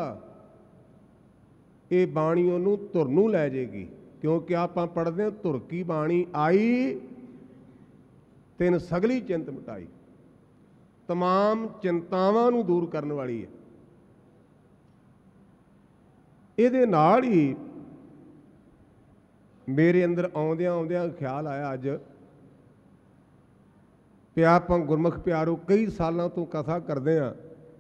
ਇਹ ਬਾਣੀ ਉਹਨੂੰ ਧੁਰ ਨੂੰ ਲੈ ਜਾਏਗੀ। ਕਿਉਂਕਿ ਆਪਾਂ ਪੜ੍ਹਦੇ ਹਾਂ ਧੁਰ ਕੀ ਬਾਣੀ ਆਈ ਤਿਨ ਸਗਲੀ ਚਿੰਤ ਮਿਟਾਈ, तमाम ਚਿੰਤਾਵਾਂ ਨੂੰ ਦੂਰ ਕਰਨ ਵਾਲੀ ਹੈ। ਇਹਦੇ ਨਾਲ ਹੀ ਮੇਰੇ ਅੰਦਰ ਆਉਂਦਿਆਂ ਆਉਂਦਿਆਂ ਖਿਆਲ ਆਇਆ ਅੱਜ ਕਿ ਆਪਾਂ ਗੁਰਮੁਖ ਪਿਆਰੋ ਕਈ ਸਾਲਾਂ ਤੋਂ ਕਥਾ ਕਰਦੇ ਹਾਂ,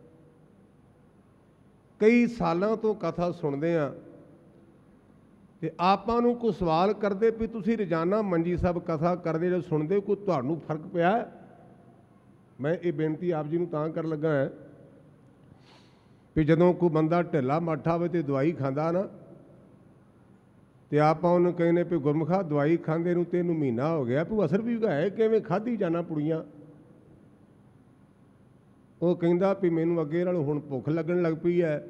ਕਈ ਸਾਲਾਂ ਤੋਂ ਕਥਾ ਸੁਣਦੇ ਹਾਂ, ਤੇ ਆਪਾਂ ਨੂੰ ਕੋਈ ਸਵਾਲ ਕਰਦੇ ਵੀ ਤੁਸੀਂ ਰੋਜ਼ਾਨਾ ਮੰਜੀ ਸਾਹਿਬ ਕਥਾ ਕਰਦੇ ਜੋ ਸੁਣਦੇ ਕੋਈ ਤੁਹਾਨੂੰ ਫਰਕ ਪਿਆ? ਮੈਂ ਇਹ ਬੇਨਤੀ ਆਪ ਜੀ ਨੂੰ ਤਾਂ ਕਰਨ ਲੱਗਾ ਹੈ ਵੀ ਜਦੋਂ ਕੋਈ ਬੰਦਾ ਢਿੱਲਾ ਮੱਠਾ ਹੋਵੇ ਤੇ ਦਵਾਈ ਖਾਂਦਾ ਨਾ, ਤੇ ਆਪਾਂ ਉਹਨੂੰ ਕਹਿੰਦੇ ਵੀ ਗੁਰਮੁਖਾ ਦਵਾਈ ਖਾਂਦੇ ਨੂੰ ਤੈਨੂੰ ਮਹੀਨਾ ਹੋ ਗਿਆ, ਵੀ ਅਸਰ ਵੀ ਹੈ ਕਿਵੇਂ ਖਾਧੀ ਜਾਣਾ ਪੁੜੀਆਂ। ਉਹ ਕਹਿੰਦਾ ਵੀ ਮੈਨੂੰ ਅੱਗੇ ਨਾਲੋਂ ਹੁਣ ਭੁੱਖ ਲੱਗਣ ਲੱਗ ਪਈ ਹੈ,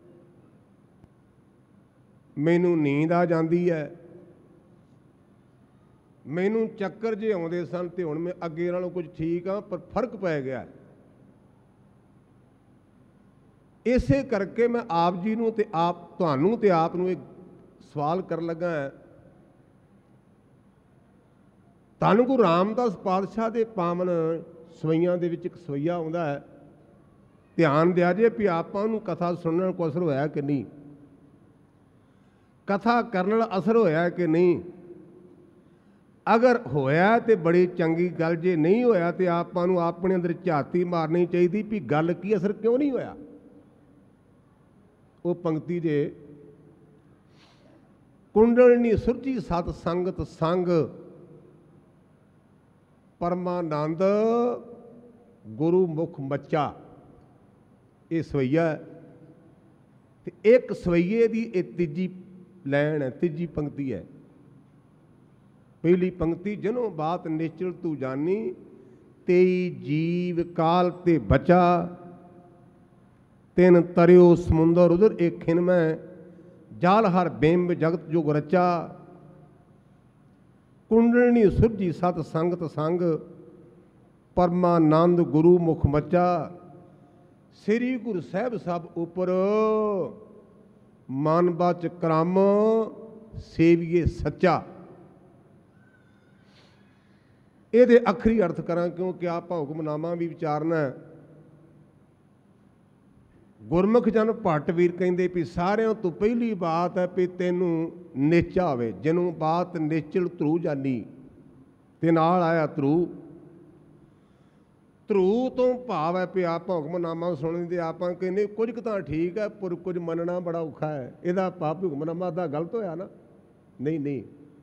ਮੈਨੂੰ ਨੀਂਦ ਆ ਜਾਂਦੀ ਹੈ, ਮੈਨੂੰ ਚੱਕਰ ਜੇ ਆਉਂਦੇ ਸਨ ਤੇ ਹੁਣ ਮੈਂ ਅੱਗੇ ਨਾਲੋਂ ਕੁਝ ਠੀਕ ਹਾਂ ਪਰ ਫਰਕ ਪੈ ਗਿਆ। ਇਸੇ ਕਰਕੇ ਮੈਂ ਆਪ ਜੀ ਨੂੰ ਤੇ ਆਪ ਤੁਹਾਨੂੰ ਤੇ ਆਪ ਨੂੰ ਇੱਕ ਸਵਾਲ ਕਰਨ ਲੱਗਾ ਹੈ। ਧੰਨ ਗੁਰੂ ਰਾਮਦਾਸ ਪਾਤਸ਼ਾਹ ਦੇ ਪਾਵਨ ਸਵਈਆਂ ਦੇ ਵਿੱਚ ਇੱਕ ਸਵਈਆ ਆਉਂਦਾ ਹੈ, ਧਿਆਨ ਦਿਆ ਜੇ ਵੀ ਆਪਾਂ ਨੂੰ ਕਥਾ ਸੁਣਨ ਕੋ ਅਸਰ ਹੋਇਆ ਕਿ ਨਹੀਂ, ਕਥਾ ਕਰਨ ਨਾਲ ਅਸਰ ਹੋਇਆ ਕਿ ਨਹੀਂ। ਅਗਰ ਹੋਇਆ ਤੇ ਬੜੀ ਚੰਗੀ ਗੱਲ, ਜੇ ਨਹੀਂ ਹੋਇਆ ਤੇ ਆਪਾਂ ਨੂੰ ਆਪਣੇ ਅੰਦਰ ਝਾਤੀ ਮਾਰਨੀ ਚਾਹੀਦੀ ਵੀ ਗੱਲ ਕੀ, ਅਸਰ ਕਿਉਂ ਨਹੀਂ ਹੋਇਆ। ਉਹ ਪੰਕਤੀ ਜੇ ਕੁੰਡਲਨੀ ਸੁਰਜੀ ਸਤ ਸੰਗਤ ਸੰਗ ਪਰਮਾਨੰਦ ਗੁਰੂ ਮੁਖ ਮੱਚਾ, ਇਹ ਸਵਈਆ ਤੇ ਇੱਕ ਸਵਈਏ ਦੀ ਇਹ ਤੀਜੀ ਲੈਣ ਹੈ, ਤੀਜੀ ਪੰਕਤੀ ਹੈ। ਪਹਿਲੀ ਪੰਕਤੀ ਜਿਨੋਂ ਬਾਤ ਨਿਸ਼ਚਲ ਤੂੰ ਜਾਨੀ, ਤੇਈ ਜੀਵ ਕਾਲ ਤੇ ਬਚਾ, ਤਿਨ ਤਰਿਓ ਸਮੁੰਦਰ ਉਧਰ ਇੱਕ ਖਿਨ ਮੈਂ, ਜਾਲ ਹਰ ਬਿੰਬ ਜਗਤ ਜੁਗ ਰਚਾ, ਕੁੰਡਲਨੀ ਸੁਰਜੀ ਸਤ ਸੰਗਤ ਸੰਗ ਪਰਮਾਨੰਦ ਗੁਰੂ ਮੁਖ ਮੱਚਾ, ਸ੍ਰੀ ਗੁਰੂ ਸਾਹਿਬ ਸਭ ਉਪਰ ਮਨ ਬਚ ਕਰਮ ਸੇਵੀਏ ਸੱਚਾ। ਇਹਦੇ ਅਖਰੀ ਅਰਥ ਕਰਾਂ ਕਿਉਂਕਿ ਆਪਾਂ ਹੁਕਮਨਾਮਾ ਵੀ ਵਿਚਾਰਨਾ। ਗੁਰਮੁਖ ਜਨ ਭੱਟ ਵੀਰ ਕਹਿੰਦੇ ਵੀ ਸਾਰਿਆਂ ਤੋਂ ਪਹਿਲੀ ਬਾਤ ਹੈ ਵੀ ਤੈਨੂੰ ਨਿਸ਼ਚਾ ਹੋਵੇ, ਜਿਹਨੂੰ ਬਾਤ ਨਿਸ਼ਚਲ ਧਰੂ ਜਾਨੀ, ਤੇ ਨਾਲ ਆਇਆ ਧਰੂ। ਧਰੂ ਤੋਂ ਭਾਵ ਹੈ ਵੀ ਆਪਾਂ ਹੁਕਮਨਾਮਾ ਸੁਣਦੇ ਆਪਾਂ ਕਹਿੰਦੇ ਕੁਝ ਕੁ ਤਾਂ ਠੀਕ ਹੈ ਪਰ ਕੁਝ ਮੰਨਣਾ ਬੜਾ ਔਖਾ ਹੈ, ਇਹਦਾ ਭਾਵ ਹੁਕਮਨਾਮਾ ਦਾ ਗਲਤ ਹੋਇਆ ਨਾ। ਨਹੀਂ ਨਹੀਂ,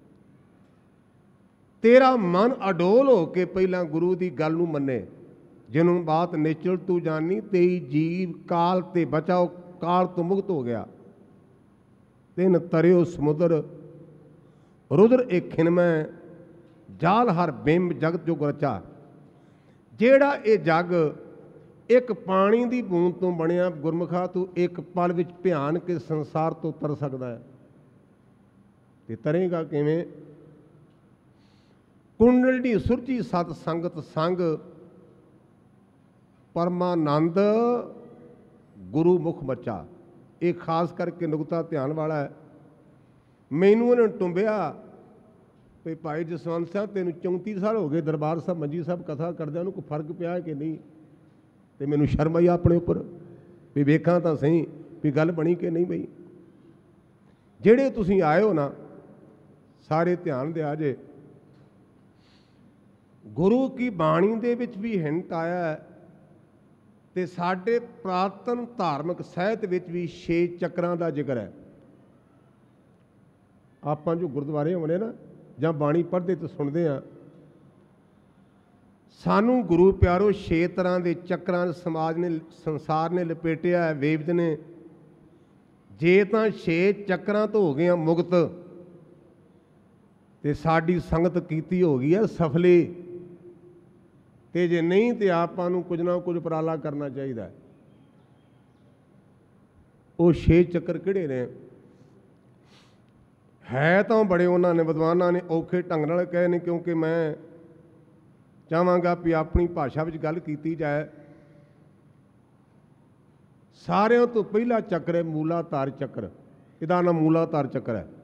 ਤੇਰਾ ਮਨ ਅਡੋਲ ਹੋ ਕੇ ਪਹਿਲਾਂ ਗੁਰੂ ਦੀ ਗੱਲ ਨੂੰ ਮੰਨੇ, ਜਿਹਨੂੰ ਬਾਤ ਨਿਚਲ ਤੂੰ ਜਾਨੀ, ਤੇਈ ਜੀਵ ਕਾਲ ਤੇ ਬਚਾਓ, ਕਾਲ ਤੋਂ ਮੁਕਤ ਹੋ ਗਿਆ, ਤਿੰਨ ਤਰਿਓ ਸਮੁੰਦਰ ਰੁਦਰ ਇੱਕ ਖਿਨਮੈ, ਜਾਲ ਹਰ ਬਿੰਬ ਜਗਤ ਜੁਗ ਰਚਾ। ਜਿਹੜਾ ਇਹ ਜੱਗ ਇੱਕ ਪਾਣੀ ਦੀ ਬੂੰਦ ਤੋਂ ਬਣਿਆ, ਗੁਰਮੁਖਾ ਤੂੰ ਇੱਕ ਪਲ ਵਿੱਚ ਭਿਆਨ ਕੇ ਸੰਸਾਰ ਤੋਂ ਤਰ ਸਕਦਾ ਹੈ, ਤੇ ਤਰੇਗਾ ਕਿਵੇਂ। ਕੁੰਡਲਨੀ ਸੁਰਜੀ ਸਤ ਸੰਗਤ ਸੰਗ ਪਰਮਾਨੰਦ ਗੁਰੂ ਮੁਖ ਮੱਚਾ। ਇਹ ਖਾਸ ਕਰਕੇ ਨੁਕਤਾ ਧਿਆਨ ਵਾਲਾ ਹੈ। ਮੈਨੂੰ ਉਹਨਾਂ ਟੁੰਬਿਆ ਵੀ ਭਾਈ ਜਸਵੰਤ ਸਿੰਘ ਤੈਨੂੰ ਚੌਂਤੀ ਸਾਲ ਹੋ ਗਏ ਦਰਬਾਰ ਸਾਹਿਬ ਮੰਜੀ ਸਾਹਿਬ ਕਥਾ ਕਰਦਿਆਂ ਨੂੰ ਕੋਈ ਫਰਕ ਪਿਆ ਕਿ ਨਹੀਂ, ਤੇ ਮੈਨੂੰ ਸ਼ਰਮ ਆਈ ਆਪਣੇ ਉੱਪਰ ਵੀ ਵੇਖਾਂ ਤਾਂ ਸਹੀ ਵੀ ਗੱਲ ਬਣੀ ਕਿ ਨਹੀਂ ਬਈ। ਜਿਹੜੇ ਤੁਸੀਂ ਆਏ ਹੋ ਨਾ ਸਾਰੇ ਧਿਆਨ ਦਿਆ ਜੇ, ਗੁਰੂ ਕੀ ਬਾਣੀ ਦੇ ਵਿੱਚ ਵੀ ਹਿੰਟ ਆਇਆ ਹੈ, ਤੇ ਸਾਡੇ ਪ੍ਰਾਤਨ ਧਾਰਮਿਕ ਸਾਹਿਤ ਵਿੱਚ ਵੀ ਛੇ ਚੱਕਰਾਂ ਦਾ ਜ਼ਿਕਰ ਹੈ। ਆਪਾਂ ਜੋ ਗੁਰਦੁਆਰੇ ਆਉਂਦੇ ਨਾ ਜਾਂ ਬਾਣੀ ਪੜ੍ਹਦੇ ਤੇ ਸੁਣਦੇ ਹਾਂ, ਸਾਨੂੰ ਗੁਰੂ ਪਿਆਰੋ ਛੇ ਤਰ੍ਹਾਂ ਦੇ ਚੱਕਰਾਂ ਸਮਾਜ ਨੇ ਸੰਸਾਰ ਨੇ ਲਪੇਟਿਆ ਹੈ, ਵੇਦ ਨੇ। ਜੇ ਤਾਂ ਛੇ ਚੱਕਰਾਂ ਤੋਂ ਹੋ ਗਏ ਆ ਮੁਕਤ, ਤੇ ਸਾਡੀ ਸੰਗਤ ਕੀਤੀ ਹੋ ਗਈ ਹੈ ਸਫਲੀ, ਤੇ ਜੇ ਨਹੀਂ ਤੇ ਆਪਾਂ ਨੂੰ ਕੁਝ ਨਾ ਕੁਝ ਉਪਰਾਲਾ ਕਰਨਾ ਚਾਹੀਦਾ। ਉਹ ਛੇ ਚੱਕਰ ਕਿਹੜੇ ਨੇ? ਹੈ ਤਾਂ ਬੜੇ ਉਹਨਾਂ ਨੇ ਵਿਦਵਾਨਾਂ ਨੇ ਔਖੇ ਢੰਗ ਨਾਲ ਕਹੇ ਨੇ, ਕਿਉਂਕਿ ਮੈਂ ਚਾਹਾਂਗਾ ਵੀ ਆਪਣੀ ਭਾਸ਼ਾ ਵਿੱਚ ਗੱਲ ਕੀਤੀ ਜਾਏ। ਸਾਰਿਆਂ ਤੋਂ ਪਹਿਲਾ ਚੱਕਰ ਹੈ ਮੂਲਾਧਾਰ ਚੱਕਰ। ਇਹਦਾ ਨਾਮ ਮੂਲਾਧਾਰ ਚੱਕਰ ਹੈ।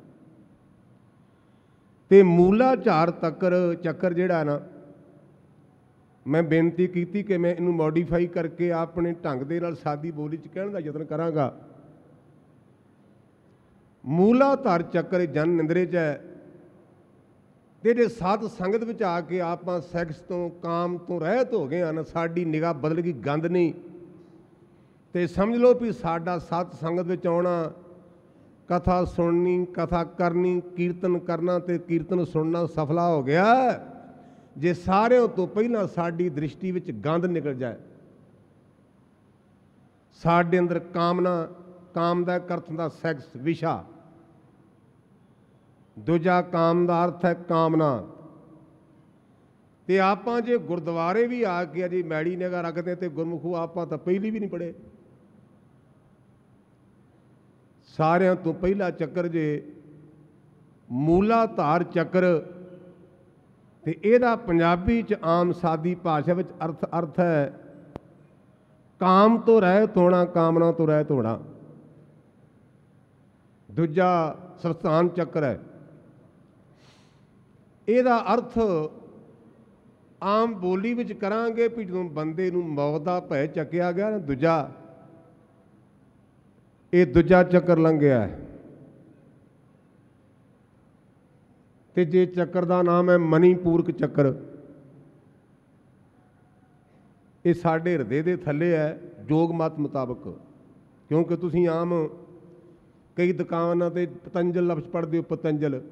ਤੇ ਮੂਲਾਧਾਰ ਚੱਕਰ ਚੱਕਰ ਜਿਹੜਾ ਨਾ, ਮੈਂ ਬੇਨਤੀ ਕੀਤੀ ਕਿ ਮੈਂ ਇਹਨੂੰ ਮੋਡੀਫਾਈ ਕਰਕੇ ਆਪਣੇ ਢੰਗ ਦੇ ਨਾਲ ਸਾਦੀ ਬੋਲੀ 'ਚ ਕਹਿਣ ਦਾ ਯਤਨ ਕਰਾਂਗਾ। ਮੂਲਾਧਾਰ ਚੱਕਰ ਜਨ ਨਿੰਦਰੇ 'ਚ ਹੈ। ਤੇ ਜੇ ਸਾਧ ਸੰਗਤ ਵਿੱਚ ਆ ਕੇ ਆਪਾਂ ਸੈਕਸ ਤੋਂ, ਕਾਮ ਤੋਂ ਰਹਿਤ ਹੋ ਗਏ ਹਨ, ਸਾਡੀ ਨਿਗਾਹ ਬਦਲ ਗਈ, ਗੰਦ ਨਹੀਂ, ਤੇ ਸਮਝ ਲਓ ਵੀ ਸਾਡਾ ਸਾਧ ਸੰਗਤ ਵਿੱਚ ਆਉਣਾ, ਕਥਾ ਸੁਣਨੀ, ਕਥਾ ਕਰਨੀ, ਕੀਰਤਨ ਕਰਨਾ ਤੇ ਕੀਰਤਨ ਸੁਣਨਾ ਸਫਲਾ ਹੋ ਗਿਆ ਜੇ ਸਾਰਿਆਂ ਤੋਂ ਪਹਿਲਾਂ ਸਾਡੀ ਦ੍ਰਿਸ਼ਟੀ ਵਿੱਚ ਗੰਦ ਨਿਕਲ ਜਾਏ। ਸਾਡੇ ਅੰਦਰ ਕਾਮਨਾ, ਕਾਮ ਦਾ ਅਰਥ ਹੁੰਦਾ ਸੈਕਸ, ਵਿਸ਼ਾ। ਦੂਜਾ ਕਾਮ ਦਾ ਅਰਥ ਹੈ ਕਾਮਨਾ। ਤੇ ਆਪਾਂ ਜੇ ਗੁਰਦੁਆਰੇ ਵੀ ਆ ਕੇ ਅਜੇ ਮੈੜੀ ਨਿਗਾਹ ਰੱਖਦੇ ਤੇ ਗੁਰਮੁਖੂ ਆਪਾਂ ਤਾਂ ਪਹਿਲੀ ਵੀ ਨਹੀਂ ਪੜ੍ਹੇ। ਸਾਰਿਆਂ ਤੋਂ ਪਹਿਲਾ ਚੱਕਰ ਜੇ ਮੂਲਾਧਾਰ ਚੱਕਰ, ਤੇ ਇਹਦਾ ਪੰਜਾਬੀ 'ਚ ਆਮ ਸਾਦੀ ਭਾਸ਼ਾ ਵਿੱਚ ਅਰਥ ਅਰਥ ਹੈ ਕਾਮ ਤੋਂ ਰਹਿਤ ਹੋਣਾ, ਕਾਮਨਾ ਤੋਂ ਰਹਿਤ ਹੋਣਾ। ਦੂਜਾ ਸਵਸਥਾਨ ਚੱਕਰ ਹੈ। ਇਹਦਾ ਅਰਥ ਆਮ ਬੋਲੀ ਵਿੱਚ ਕਰਾਂਗੇ ਵੀ ਜਦੋਂ ਬੰਦੇ ਨੂੰ ਮੌਤ ਦਾ ਭੈ ਚੱਕਿਆ ਗਿਆ ਨਾ, ਦੂਜਾ ਇਹ ਦੂਜਾ ਚੱਕਰ ਲੰਘਿਆ। ਤੇ ਜੇ ਚੱਕਰ ਦਾ ਨਾਮ ਹੈ ਮਨੀਪੂਰਕ ਚੱਕਰ। ਇਹ ਸਾਡੇ ਹਿਰਦੇ ਦੇ ਥੱਲੇ ਹੈ ਯੋਗ ਮਤ ਮੁਤਾਬਕ। ਕਿਉਂਕਿ ਤੁਸੀਂ ਆਮ ਕਈ ਦੁਕਾਨਾਂ ਤੇ ਪਤੰਜਲ ਲਫ਼ਜ਼ ਪੜ੍ਹਦੇ ਹੋ, ਪਤੰਜਲ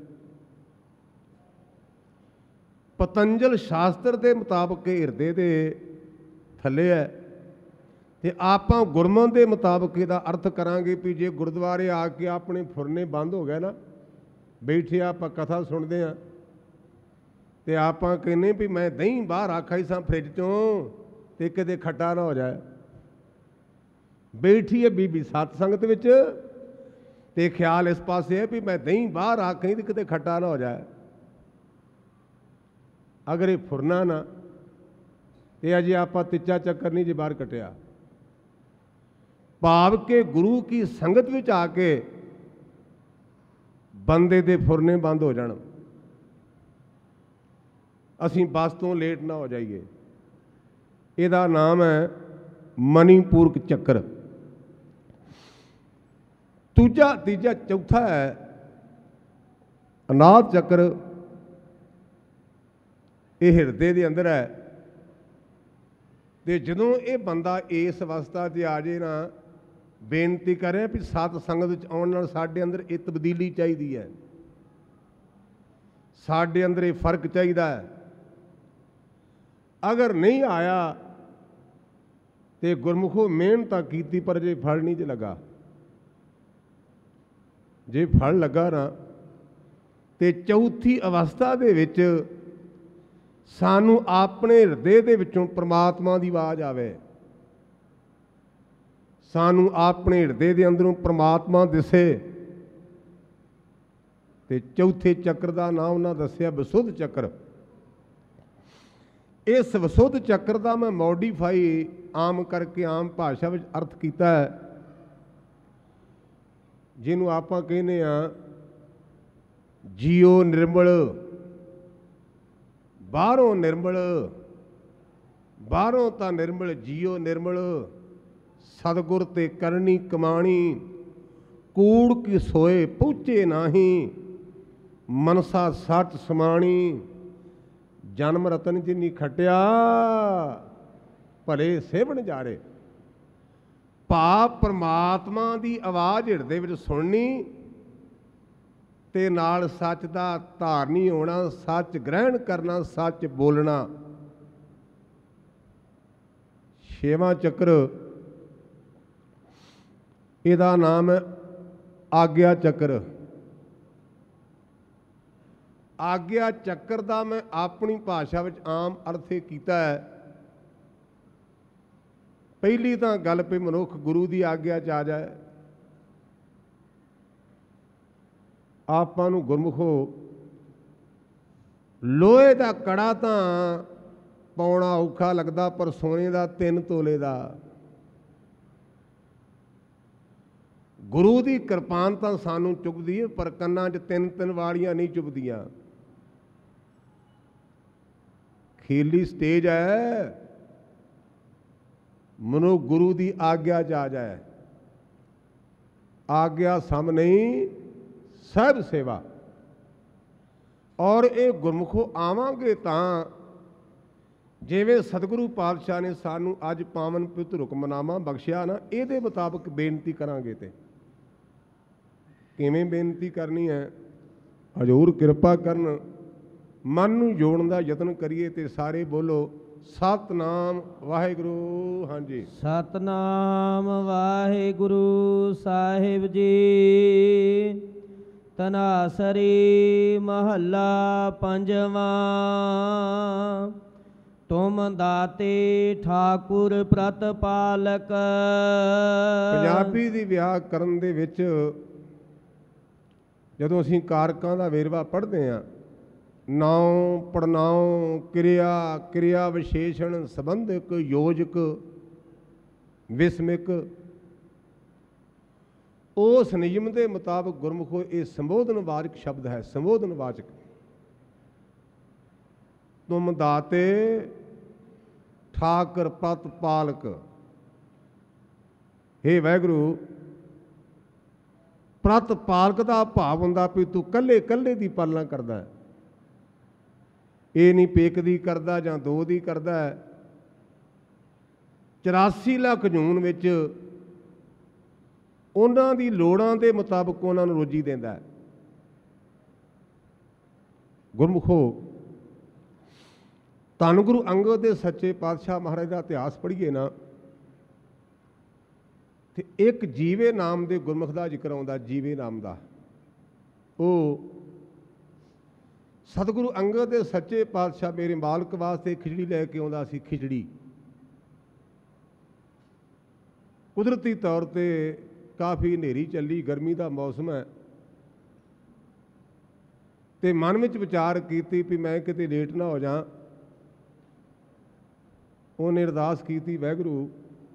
ਪਤੰਜਲ ਸ਼ਾਸਤਰ ਦੇ ਮੁਤਾਬਕ ਹਿਰਦੇ ਦੇ ਥੱਲੇ ਹੈ। ਤੇ ਆਪਾਂ ਗੁਰਮਤਿ ਦੇ ਮੁਤਾਬਕ ਇਹਦਾ ਅਰਥ ਕਰਾਂਗੇ ਵੀ ਜੇ ਗੁਰਦੁਆਰੇ ਆ ਕੇ ਆਪਣੇ ਫੁਰਨੇ ਬੰਦ ਹੋ ਗਏ ਨਾ, ਬੈਠੇ ਆਪਾਂ ਕਥਾ ਸੁਣਦੇ ਹਾਂ ਤੇ ਆਪਾਂ ਕਹਿੰਦੇ ਵੀ ਮੈਂ ਦਹੀਂ ਬਾਹਰ ਆਖਾ ਹੀ ਸਾਂ ਫਰਿੱਜ ਚੋਂ ਤੇ ਕਿਤੇ ਖੱਟਾ ਨਾ ਹੋ ਜਾਏ। ਬੈਠੀ ਹੈ ਬੀਬੀ ਸਤ ਸੰਗਤ ਵਿੱਚ ਤੇ ਖਿਆਲ ਇਸ ਪਾਸੇ ਹੈ ਵੀ ਮੈਂ ਦਹੀਂ ਬਾਹਰ ਆਖਾਂ ਤੇ ਕਿਤੇ ਖੱਟਾ ਨਾ ਹੋ ਜਾਏ। ਅਗਰ ਇਹ ਫੁਰਨਾ ਨਾ, ਤੇ ਅਜੇ ਆਪਾਂ ਤਿੱਚਾ ਚੱਕਰ ਨਹੀਂ ਜੇ ਬਾਹਰ ਕੱਟਿਆ। ਭਾਵ ਕਿ ਗੁਰੂ ਕੀ ਸੰਗਤ ਵਿੱਚ ਆ ਕੇ ਬੰਦੇ ਦੇ ਫੁਰਨੇ ਬੰਦ ਹੋ ਜਾਣ, ਅਸੀਂ ਬੱਸ ਤੋਂ ਲੇਟ ਨਾ ਹੋ ਜਾਈਏ। ਇਹਦਾ ਨਾਮ ਹੈ ਮਨੀਪੂਰਕ ਚੱਕਰ। ਦੂਜਾ ਤੀਜਾ ਚੌਥਾ ਹੈ ਅਨਾਦ ਚੱਕਰ। ਇਹ ਹਿਰਦੇ ਦੇ ਅੰਦਰ ਹੈ। ਤੇ ਜਦੋਂ ਇਹ ਬੰਦਾ ਇਸ ਅਵਸਥਾ 'ਤੇ ਆ ਜੇ ਨਾ, ਬੇਨਤੀ ਕਰ ਰਿਹਾ ਵੀ ਸਤ ਸੰਗਤ ਵਿੱਚ ਆਉਣ ਨਾਲ ਸਾਡੇ ਅੰਦਰ ਇਹ ਤਬਦੀਲੀ ਚਾਹੀਦੀ ਹੈ, ਸਾਡੇ ਅੰਦਰ ਇਹ ਫਰਕ ਚਾਹੀਦਾ ਹੈ। ਅਗਰ ਨਹੀਂ ਆਇਆ ਤੇ ਗੁਰਮੁਖੋ ਮਿਹਨਤ ਤਾਂ ਕੀਤੀ ਪਰ ਜੇ ਫਲ ਨਹੀਂ ਜੇ ਲੱਗਾ, ਜੇ ਫਲ ਲੱਗਾ ਨਾ, ਤੇ ਚੌਥੀ ਅਵਸਥਾ ਦੇ ਵਿੱਚ ਸਾਨੂੰ ਆਪਣੇ ਹਿਰਦੇ ਦੇ ਵਿੱਚੋਂ ਪ੍ਰਮਾਤਮਾ ਦੀ ਆਵਾਜ਼ ਆਵੇ, ਸਾਨੂੰ ਆਪਣੇ ਹਿਰਦੇ ਦੇ ਅੰਦਰੋਂ ਪ੍ਰਮਾਤਮਾ ਦਿਸੇ। ਤੇ ਚੌਥੇ ਚੱਕਰ ਦਾ ਨਾਮ ਉਹਨਾਂ ਦੱਸਿਆ ਵਿਸੁੱਧ ਚੱਕਰ। ਇਸ ਵਿਸੁੱਧ ਚੱਕਰ ਦਾ ਮੈਂ ਮੋਡੀਫਾਈ ਆਮ ਕਰਕੇ ਆਮ ਭਾਸ਼ਾ ਵਿੱਚ ਅਰਥ ਕੀਤਾ ਹੈ, ਜਿਹਨੂੰ ਆਪਾਂ ਕਹਿੰਦੇ ਆ ਜੀਓ ਨਿਰਮਲ, ਬਾਹਰੋਂ ਨਿਰਮਲ, ਬਾਹਰੋਂ ਤਾਂ ਨਿਰਮਲ, ਜੀਓ ਨਿਰਮਲ, ਸਤਿਗੁਰ ਤੇ ਕਰਨੀ ਕਮਾਣੀ, ਕੂੜ ਕੀ ਸੋਏ ਪਹੁੰਚੇ ਨਾਹੀਂ, ਮਨਸਾ ਸੱਚ ਸਮਾਣੀ, ਜਨਮ ਰਤਨ ਜਿਨੀ ਖਟਿਆ ਭਲੇ ਸੇਵਣ ਜਾਰੇ। ਭਾਵ ਪਰਮਾਤਮਾ ਦੀ ਆਵਾਜ਼ ਹਿਰਦੇ ਵਿੱਚ ਸੁਣਨੀ ਤੇ ਨਾਲ ਸੱਚ ਦਾ ਧਾਰਨੀ ਹੋਣਾ, ਸੱਚ ਗ੍ਰਹਿਣ ਕਰਨਾ, ਸੱਚ ਬੋਲਣਾ। ਛੇਵਾਂ ਚੱਕਰ, ਇਹਦਾ ਨਾਮ ਹੈ ਆਗਿਆ ਚੱਕਰ। ਆਗਿਆ ਚੱਕਰ ਦਾ ਮੈਂ ਆਪਣੀ ਭਾਸ਼ਾ ਵਿੱਚ ਆਮ ਅਰਥ ਇਹ ਕੀਤਾ ਹੈ। ਪਹਿਲੀ ਤਾਂ ਗੱਲ ਵੀ ਮਨੁੱਖ ਗੁਰੂ ਦੀ ਆਗਿਆ 'ਚ ਆ ਜਾਏ, ਆਪਾਂ ਨੂੰ ਗੁਰਮੁਖੋ ਲੋਹੇ ਦਾ ਕੜਾ ਤਾਂ ਪਾਉਣਾ ਔਖਾ ਲੱਗਦਾ, ਪਰ ਸੋਨੇ ਦਾ ਤਿੰਨ ਤੋਲੇ ਦਾ ਗੁਰੂ ਦੀ ਕਿਰਪਾਨ ਤਾਂ ਸਾਨੂੰ ਚੁੱਭਦੀ ਹੈ, ਪਰ ਕੰਨਾਂ 'ਚ ਤਿੰਨ ਤਿੰਨ ਵਾਲੀਆਂ ਨਹੀਂ ਚੁੱਭਦੀਆਂ। ਖੇਲੀ ਸਟੇਜ ਹੈ, ਮਨੋ ਗੁਰੂ ਦੀ ਆਗਿਆ 'ਚ ਆ ਜਾਏ। ਆਗਿਆ ਸਮ ਨਹੀਂ ਸਭ ਸੇਵਾ। ਔਰ ਇਹ ਗੁਰਮੁਖੋ ਆਵਾਂਗੇ ਤਾਂ ਜਿਵੇਂ ਸਤਿਗੁਰੂ ਪਾਤਸ਼ਾਹ ਨੇ ਸਾਨੂੰ ਅੱਜ ਪਾਵਨ ਪਵਿੱਤਰ ਹੁਕਮਨਾਮਾ ਬਖਸ਼ਿਆ ਨਾ, ਇਹਦੇ ਮੁਤਾਬਕ ਬੇਨਤੀ ਕਰਾਂਗੇ। ਤੇ ਕਿਵੇਂ ਬੇਨਤੀ ਕਰਨੀ ਹੈ? ਹਜ਼ੂਰ ਕਿਰਪਾ ਕਰਨ, ਮਨ ਨੂੰ ਜੋੜਨ ਦਾ ਯਤਨ ਕਰੀਏ। ਤੇ ਸਾਰੇ ਬੋਲੋ ਸਤਨਾਮ ਵਾਹਿਗੁਰੂ। ਹਾਂਜੀ, ਸਤਨਾਮ ਵਾਹਿਗੁਰੂ ਸਾਹਿਬ ਜੀ। ਤਨਾਸਰੀ ਮਹੱਲਾ ਪੰਜਵਾਂ। ਤੁਮ ਦਾਤੇ ਠਾਕੁਰ ਪ੍ਰਤਪਾਲਕ। ਪੰਜਾਬੀ ਦੀ ਵਿਆਕਰਨ ਦੇ ਵਿੱਚ ਜਦੋਂ ਅਸੀਂ ਕਾਰਕਾਂ ਦਾ ਵੇਰਵਾ ਪੜ੍ਹਦੇ ਹਾਂ, ਨਾਉ ਪੜਨਾਉ ਕਿਰਿਆ ਕਿਰਿਆ ਵਿਸ਼ੇਸ਼ਣ ਸੰਬੰਧਕ ਯੋਜਕ ਵਿਸਮਿਕ, ਉਸ ਨਿਯਮ ਦੇ ਮੁਤਾਬਕ ਗੁਰਮੁਖੋ ਇਹ ਸੰਬੋਧਨ ਵਾਚਕ ਸ਼ਬਦ ਹੈ। ਸੰਬੋਧਨ ਵਾਚਕ ਤੁਮ ਦਾਤੇ ਠਾਕੁਰ ਪ੍ਰਤਪਾਲਕ। ਹੇ ਵਾਹਿਗੁਰੂ, ਪ੍ਰਤਪਾਲਕ ਦਾ ਭਾਵ ਹੁੰਦਾ ਵੀ ਤੂੰ ਕੱਲੇ ਕੱਲੇ ਦੀ ਪਾਲਣਾ ਕਰਦਾ। ਇਹ ਨਹੀਂ ਪੇਕ ਦੀ ਕਰਦਾ ਜਾਂ ਦੋ ਦੀ ਕਰਦਾ। ਚੁਰਾਸੀ ਲੱਖ ਜੂਨ ਵਿੱਚ ਉਹਨਾਂ ਦੀ ਲੋੜਾਂ ਦੇ ਮੁਤਾਬਕ ਉਹਨਾਂ ਨੂੰ ਰੋਜੀ ਦਿੰਦਾ ਹੈ। ਗੁਰਮੁਖੋ, ਧੰਨ ਗੁਰੂ ਅੰਗਦ ਦੇ ਸੱਚੇ ਪਾਤਸ਼ਾਹ ਮਹਾਰਾਜ ਦਾ ਇਤਿਹਾਸ ਪੜ੍ਹੀਏ ਨਾ, ਤੇ ਇੱਕ ਜੀਵੇ ਨਾਮ ਦੇ ਗੁਰਮੁਖ ਦਾ ਜ਼ਿਕਰ ਆਉਂਦਾ। ਜੀਵੇ ਨਾਮ ਦਾ ਉਹ ਸਤਿਗੁਰੂ ਅੰਗਦ ਦੇ ਸੱਚੇ ਪਾਤਸ਼ਾਹ ਮੇਰੇ ਮਾਲਕ ਵਾਸਤੇ ਖਿਚੜੀ ਲੈ ਕੇ ਆਉਂਦਾ ਸੀ। ਖਿਚੜੀ ਕੁਦਰਤੀ ਤੌਰ ਤੇ ਕਾਫੀ ਹਨੇਰੀ ਚੱਲੀ, ਗਰਮੀ ਦਾ ਮੌਸਮ ਹੈ, ਤੇ ਮਨ ਵਿੱਚ ਵਿਚਾਰ ਕੀਤੀ ਵੀ ਮੈਂ ਕਿਤੇ ਲੇਟ ਨਾ ਹੋ ਜਾ। ਉਹਨੇ ਅਰਦਾਸ ਕੀਤੀ, ਵਾਹਿਗੁਰੂ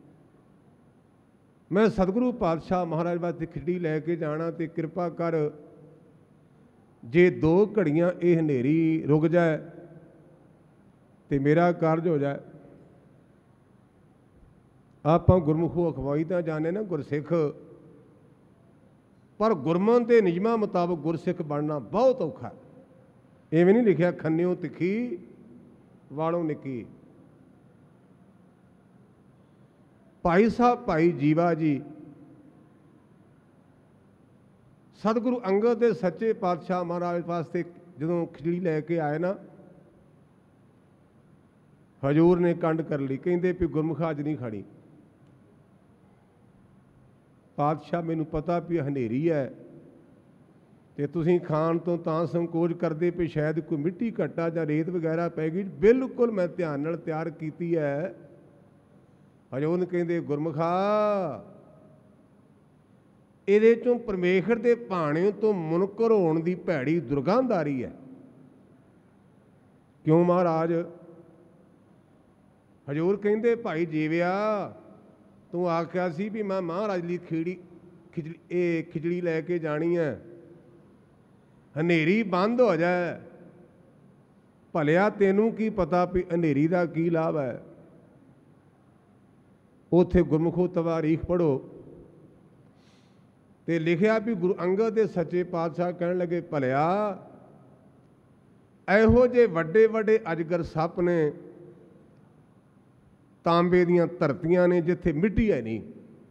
ਮੈਂ ਸਤਿਗੁਰੂ ਪਾਤਸ਼ਾਹ ਮਹਾਰਾਜ ਵਾਸਤੇ ਖਿਚੜੀ ਲੈ ਕੇ ਜਾਣਾ, ਤੇ ਕਿਰਪਾ ਕਰ ਜੇ ਦੋ ਘੜੀਆਂ ਇਹ ਹਨੇਰੀ ਰੁਕ ਜਾਏ ਤੇ ਮੇਰਾ ਕਾਰਜ ਹੋ ਜਾਏ। ਆਪਾਂ ਗੁਰਮੁਖੋ ਅਖਵਾਈ ਤਾਂ ਜਾਣੇ ਨਾ ਗੁਰਸਿੱਖ, ਪਰ ਗੁਰਮਤਿ ਦੇ ਨਿਯਮਾਂ ਮੁਤਾਬਕ ਗੁਰਸਿੱਖ ਬਣਨਾ ਬਹੁਤ ਔਖਾ। ਇਵੇਂ ਨਹੀਂ ਲਿਖਿਆ ਖੰਨਿਓ ਤਿੱਖੀ ਵਾਲੋਂ ਨਿੱਕੀ। ਭਾਈ ਸਾਹਿਬ ਭਾਈ ਜੀਵਾ ਜੀ ਸਤਿਗੁਰੂ ਅੰਗਦ ਦੇ ਸੱਚੇ ਪਾਤਸ਼ਾਹ ਮਹਾਰਾਜ ਵਾਸਤੇ ਜਦੋਂ ਖਿਚੜੀ ਲੈ ਕੇ ਆਏ ਨਾ, ਹਜ਼ੂਰ ਨੇ ਕੰਡ ਕਰ ਲਈ। ਕਹਿੰਦੇ ਵੀ ਗੁਰਮੁਖ ਅੱਜ ਨਹੀਂ ਖਾਣੀ। ਪਾਤਸ਼ਾਹ ਮੈਨੂੰ ਪਤਾ ਵੀ ਹਨੇਰੀ ਹੈ ਤੇ ਤੁਸੀਂ ਖਾਣ ਤੋਂ ਤਾਂ ਸੰਕੋਚ ਕਰਦੇ ਵੀ ਸ਼ਾਇਦ ਕੋਈ ਮਿੱਟੀ ਘੱਟਾ ਜਾਂ ਰੇਤ ਵਗੈਰਾ ਪੈ ਗਈ। ਬਿਲਕੁਲ ਮੈਂ ਧਿਆਨ ਨਾਲ ਤਿਆਰ ਕੀਤੀ ਹੈ। ਹਜ਼ੂਰ ਨੇ ਕਹਿੰਦੇ ਗੁਰਮੁਖਾ ਇਹਦੇ ਚੋਂ ਪਰਮੇਸ਼ਰ ਦੇ ਭਾਣੇ ਤੋਂ ਮੁਨਕਰ ਹੋਣ ਦੀ ਭੈੜੀ ਦੁਰਗੰਧ ਆ ਰਹੀ ਹੈ। ਕਿਉਂ ਮਹਾਰਾਜ? ਹਜ਼ੂਰ ਕਹਿੰਦੇ ਭਾਈ ਜੀਵਿਆ, ਤੂੰ ਆਖਿਆ ਸੀ ਵੀ ਮੈਂ ਮਹਾਰਾਜ ਲਈ ਖੀੜੀ ਖਿਚੜੀ ਇਹ ਖਿਚੜੀ ਲੈ ਕੇ ਜਾਣੀ ਹੈ, ਹਨੇਰੀ ਬੰਦ ਹੋ ਜਾਏ। ਭਲਿਆ ਤੈਨੂੰ ਕੀ ਪਤਾ ਵੀ ਹਨੇਰੀ ਦਾ ਕੀ ਲਾਭ ਹੈ? ਉੱਥੇ ਗੁਰਮੁਖੋ ਤਵਾਰੀਖ ਪੜ੍ਹੋ ਤੇ ਲਿਖਿਆ ਵੀ ਗੁਰੂ ਅੰਗਦ ਦੇ ਸੱਚੇ ਪਾਤਸ਼ਾਹ ਕਹਿਣ ਲੱਗੇ, ਭਲਿਆ ਇਹੋ ਜਿਹੇ ਵੱਡੇ ਵੱਡੇ ਅਜਗਰ ਸੱਪ ਨੇ, ਤਾਂਬੇ ਦੀਆਂ ਧਰਤੀਆਂ ਨੇ ਜਿੱਥੇ ਮਿੱਟੀ ਹੈ ਨਹੀਂ,